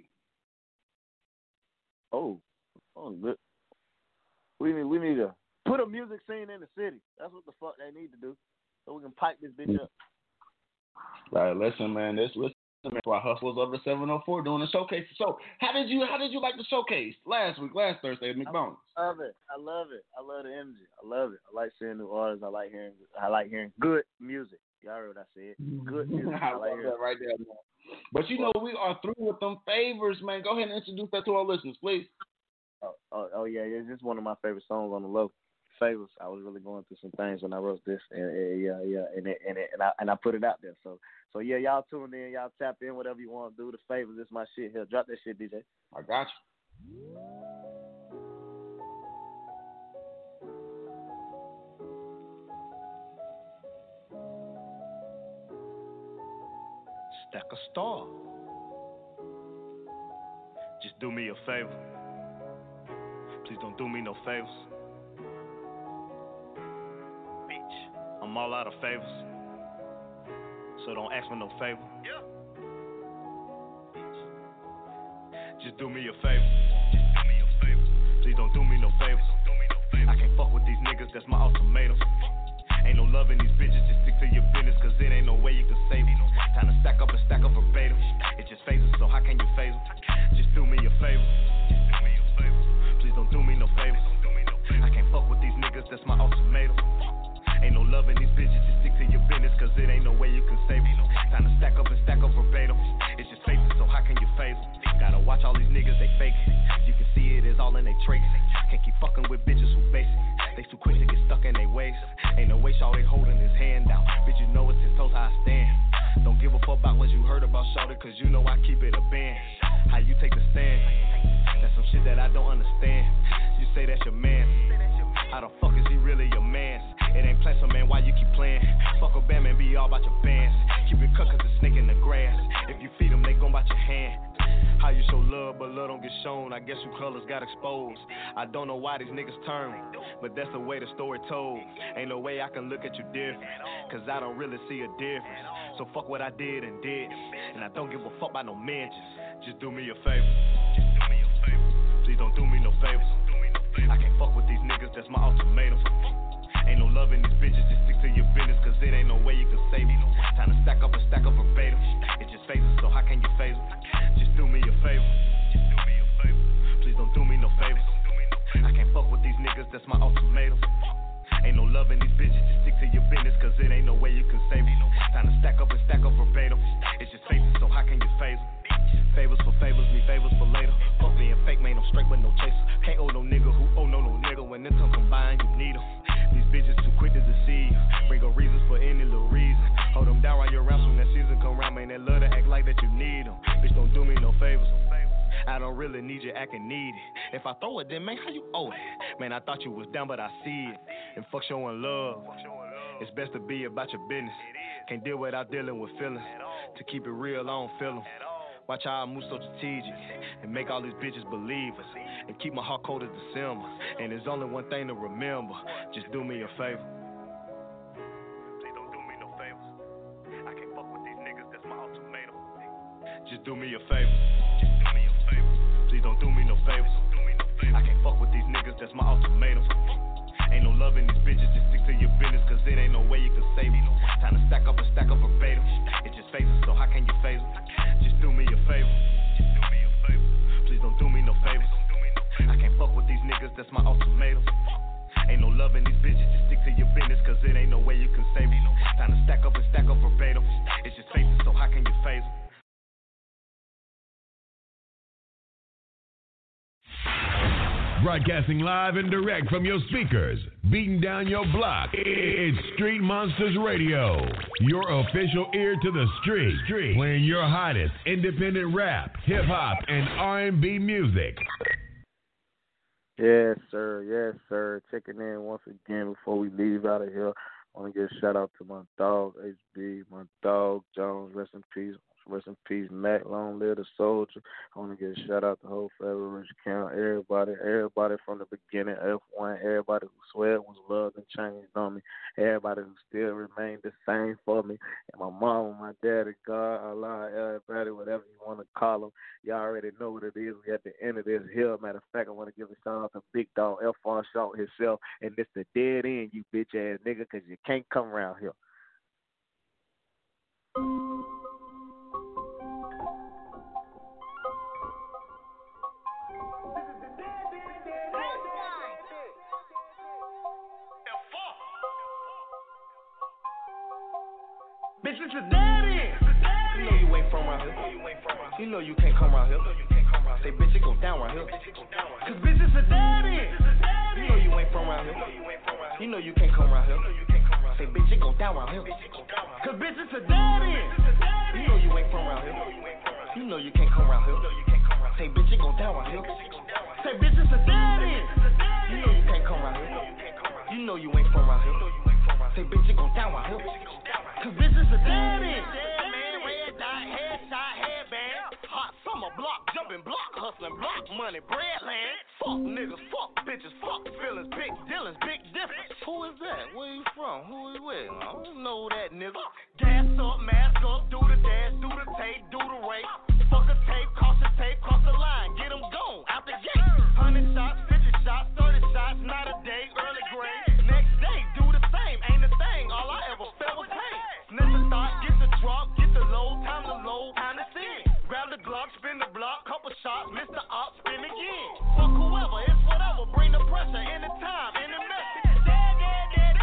Oh, good. We need to put a music scene in the city. That's what the fuck they need to do, so we can pipe this bitch up. Right, listen, man. Listen, our hustlers of the 704 doing the showcase. So, how did you like the showcase last Thursday at McBones? I love it. I love the energy. I love it. I like seeing new artists. I like hearing good music. Y'all heard what I said. Good music. I love that right there, man. But you know, we are through with them favors, man. Go ahead and introduce that to our listeners, please. Oh yeah, it's just one of my favorite songs on the low. Favors. I was really going through some things when I wrote this, and I put it out there. So yeah, y'all tune in, y'all tap in, whatever you want to do. The favors, this my shit here. Drop that shit, DJ. I got you. Stack a star. Just do me a favor. Please don't do me no favors. I'm all out of favors, so don't ask for no favor. Just do me a favor. Please don't do me no favors. I can't fuck with these niggas, that's my ultimatum. Ain't no love in these bitches, just stick to your business, cause it ain't no way you can save them. Time to stack up verbatim. It just phases, so how can you phase them? Just do me a favor. Please don't do me no favors. I can't fuck with these niggas, that's my ultimatum. Ain't no love in these bitches, just stick to your business, cause it ain't no way you can save them. Time to stack up verbatim. It's just faces, so how can you phase them? Gotta watch all these niggas, they fake. You can see it is all in they traits. Can't keep fucking with bitches who basic. They too quick to get stuck in they ways. Ain't no way Shawty holding his hand down. Bitch, you know it's his toes how I stand. Don't give a fuck about what you heard about Shawty, cause you know I keep it a band. How you take the stand? That's some shit that I don't understand. You say that's your man. How the fuck is he really your man? It ain't play so man, why you keep playing? Fuck a band, man, be all about your bands. Keep it cut cause the snake in the grass. If you feed them, they gon' bite your hand. How you show love, but love don't get shown. I guess your colors got exposed. I don't know why these niggas turn, but that's the way the story told. Ain't no way I can look at you different, cause I don't really see a difference. So fuck what I did and did, and I don't give a fuck about no mentions. Just do me a favor. Please don't do me no favors. I can't fuck with these niggas, that's my ultimatum. Ain't no love in these bitches, just stick to your business, cause it ain't no way you can save me. Time to stack up verbatim. It just phases, so how can you phase me? Just do me a favor. Please don't do me no favors. I can't fuck with these niggas, that's my ultimatum. Ain't no love in these bitches, just stick to your business, cause it ain't no way you can save me. Time to stack up verbatim. It just phases, so how can you phase me? Favors for favors, me favors for later. Fuck me and fake, man, I'm straight with no chaser. Can't owe no nigga who owe no nigga. When them come combined, you need 'em. These bitches too quick to deceive. Bring up reasons for any little reason. Hold them down while you're around when that season come round, man. They love to act like that you need 'em. Bitch, don't do me no favors. I don't really need you acting needy. If I throw it, then man, how you owe it? Man, I thought you was down, but I see it. And fuck showing love. It's best to be about your business. Can't deal without dealing with feelings. To keep it real, I don't feel them. Watch how I move so strategic and make all these bitches believers. And keep my heart cold as December. And there's only one thing to remember. Just do me a favor. Please don't do me no favors. I can't fuck with these niggas, that's my ultimatum. Just do me a favor. Please don't do me no favors. I can't fuck with these niggas, that's my ultimatum. Ain't no love in these bitches, just stick to your business, cause it ain't no way you can save me. Time to stack up verbatim. It just phases, so how can you phase me? Just do me a favor. Please don't do me no favors. I can't fuck with these niggas, that's my ultimatum. Ain't no love in these bitches, just stick to your business, cause it ain't no way you can save me. Time to stack up verbatim. It just phases, so how can you phase me? Broadcasting live and direct from your speakers, beating down your block. It's Street Monsters Radio, your official ear to the street, playing your hottest independent rap, hip hop, and R&B music. Yes, sir. Yes, sir. Checking in once again before we leave out of here. I want to give a shout out to my dog, HB, my dog, Jones, rest in peace. Rest in peace, Mac, long live the soldier. I want to give a shout out to whole Federal Rich Count, everybody from the beginning, F1, everybody who swear was loved and changed on me, everybody who still remained the same for me, and my mom and my daddy, God, Allah, everybody, whatever you want to call them. Y'all already know what it is. We at the end of this here. Matter of fact, I want to give a shout out to Big Dog, F1 Short himself, and this the dead end, you bitch ass nigga, because you can't come around here. Bitch, it's a dead end. You know you ain't from around here. You know you can't come around here. Say, bitch, it go down around here. Cause bitch, it's a dead end. You know you ain't from around here. You know you can't come around here. Say, bitch, it go down around here. Cause bitch, it's a dead end. You know you ain't from around here. You know you can't come around here. Say, bitch, it go down around here. Say, bitch, it's a dead end. You know you can't come around here. You know you ain't from around here. Say, bitch, it go down around here. Cause this is a dead end. Dead man, red dot, headshot, headband. Hot summer block, jumping block, hustling block, money, bread land. Fuck niggas, fuck bitches, fuck feelings, big dealings, big difference. Who is that? Where you from? Who is with? I don't know that nigga. Gas up, mask up, do the dash, do the tape, do the race. Fuck a tape, cross the line, get them gone, out the gate. 100 shots, 50 shots, 30 shots, not a day, early grade. Next day, do the same, ain't a thing, all I ever felt was pain. Never thought, get the drop, get the load, time to sing. Grab the Glock, spin the block, couple shots, miss the op, spin again. Fuck whoever, it's whatever, bring the pressure, anytime, any message. Dead.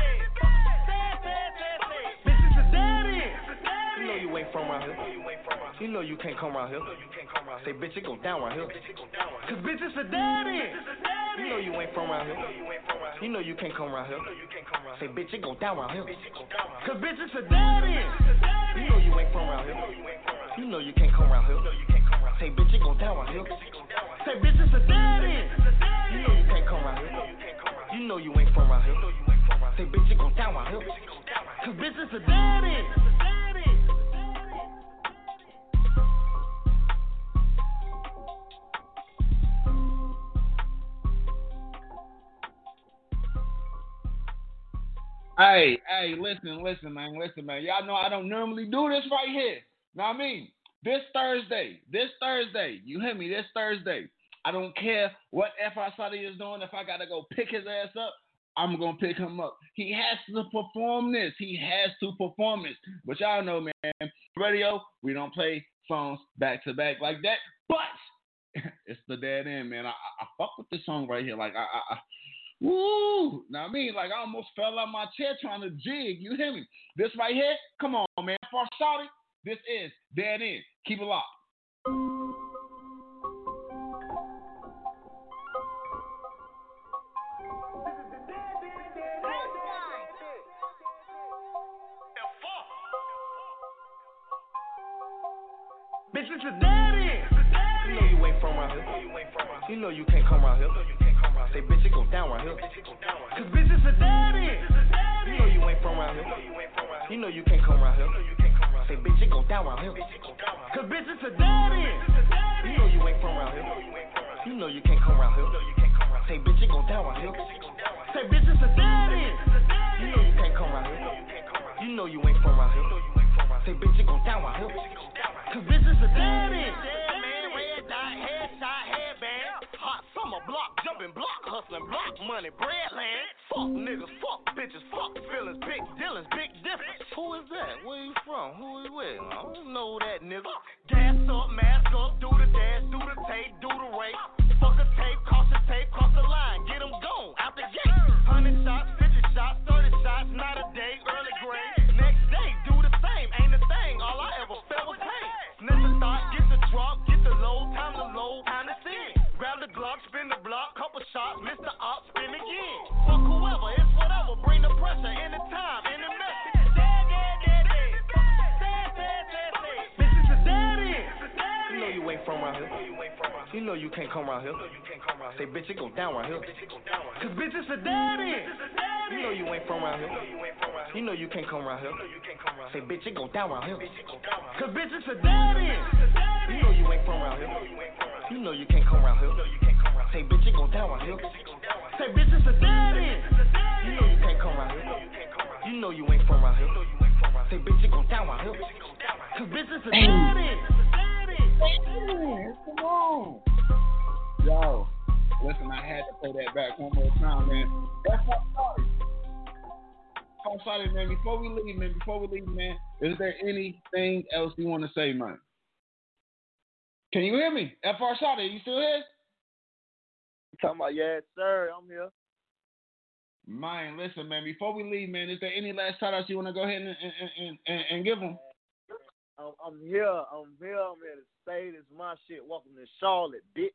Bitch, it's a dead end. You know you ain't from around here. You know you can't come around here. Say, bitch, it go down around here. Cause bitch, it's a dead end. You know you ain't from around here. You know you can't come around here. Say, bitch, it go down around here. Cause bitch, it's a dead end. You know you ain't from around here. You know you can't come around here. Say, bitch, it go down around here. Say, bitch, it's a dead end. You know you can't come around here. You know you ain't from around here. Say, bitch, it go down around here. Cause bitch, it's a dead end. Hey, listen, man. Y'all know I don't normally do this right here. Know what I mean? This Thursday, you hear me? This Thursday, I don't care what FR Saudi is doing. If I got to go pick his ass up, I'm going to pick him up. He has to perform this. He has to perform this. But y'all know, man, radio, we don't play songs back to back like that. But it's the dead end, man. I fuck with this song right here. Like, woo. Now, I mean, like, I almost fell out my chair trying to jig. You hear me? This right here, come on, man. For Shawty, this is Dead End. Keep it locked. Bitch, it's a dead end. You know you ain't from around here. You know you can't come around here. Say, bitch, it go down right here. Cause bitch, it's a dead end. You know you ain't from around here. You know you can't come around here. Say, bitch, it go down right here. Cause bitch, it's a dead end. You know you ain't from around here. You know you can't come around here. Say, bitch, it go down right here. Say, bitch, it's a dead end. You know you can't come around here. You know you ain't from around here. Say, bitch, it go down right here. Cause bitch, it's a dead end. Dead man, red dot, headshot, headband. Hot summer block, jumping block, hustling block, money, bread land. Fuck niggas, fuck bitches, fuck feelings, big dealings, big difference. Who is that? Where you from? Who you with? I don't know that nigga. Gas up, mask up, do the dash, do the tape, do the rape. Fuck a tape, cross the line, get them gone, out the gate. 100 shots, 50 shots, 30 shots, not a day, early grade. Next day, do the same, ain't a thing, all I ever felt was pain. Never thought, get the drop, get the load, time to sing. Grab the Glock, spin the block, couple shots, miss the op, spin again. Fuck whoever, it's whatever, bring the pressure, anytime, any message. Dead. Bitch, it's a dead end. You know you ain't from around here. You know you can't come around here. Say, bitch, it go down right here. Cause bitch, it's a dead end. You know you ain't from around here. You know you can't come around here. Say, bitch, it go down right here. Cause bitch, it's a dead end. You know you ain't from around here. You know you can't come around here. Say, bitch, it go down right here. Say, bitch, it's a dead end. You know you can't come around here. You know you ain't from around here. Say, bitch, it go down right here. Cause bitch, it's a dead end. Come on. Yo, listen, I had to play that back one more time, man. That's I'm sorry, man. Before we leave, man, is there anything else you want to say, man? Can you hear me? FR Shawty, you still here? Talking about, yes, sir, I'm here. Man, listen, man, before we leave, man, is there any last shout-outs you want to go ahead and give them? I'm here. I'm here to say this my shit. Welcome to Charlotte, bitch.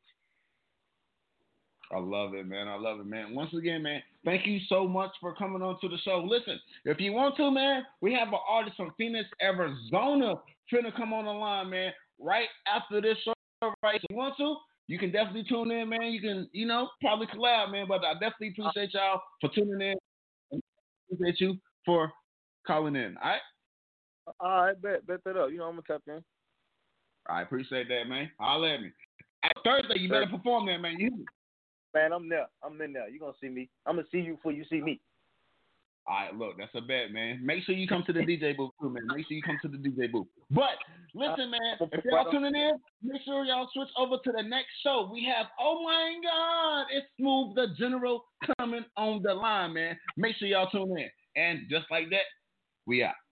I love it, man. Once again, man, thank you so much for coming on to the show. Listen, if you want to, man, we have an artist from Phoenix, Arizona, finna come on the line, man, right after this show, right? So if you want to, you can definitely tune in, man. You can, probably collab, man, but I definitely appreciate y'all for tuning in. Appreciate you for calling in, all right? All right, bet that up. I'm going to tap in. I appreciate that, man. Holla at me. Thursday, you better perform there, man. You hear me? Man, I'm there. I'm in there. You're going to see me. I'm going to see you before you see me. All right, look, that's a bet, man. Make sure you come to the DJ booth, too, man. Make sure you come to the DJ booth. But, listen, man, if y'all tuning in, make sure y'all switch over to the next show. We have, oh, my God, it's Smooth the General coming on the line, man. Make sure y'all tune in. And just like that, we out.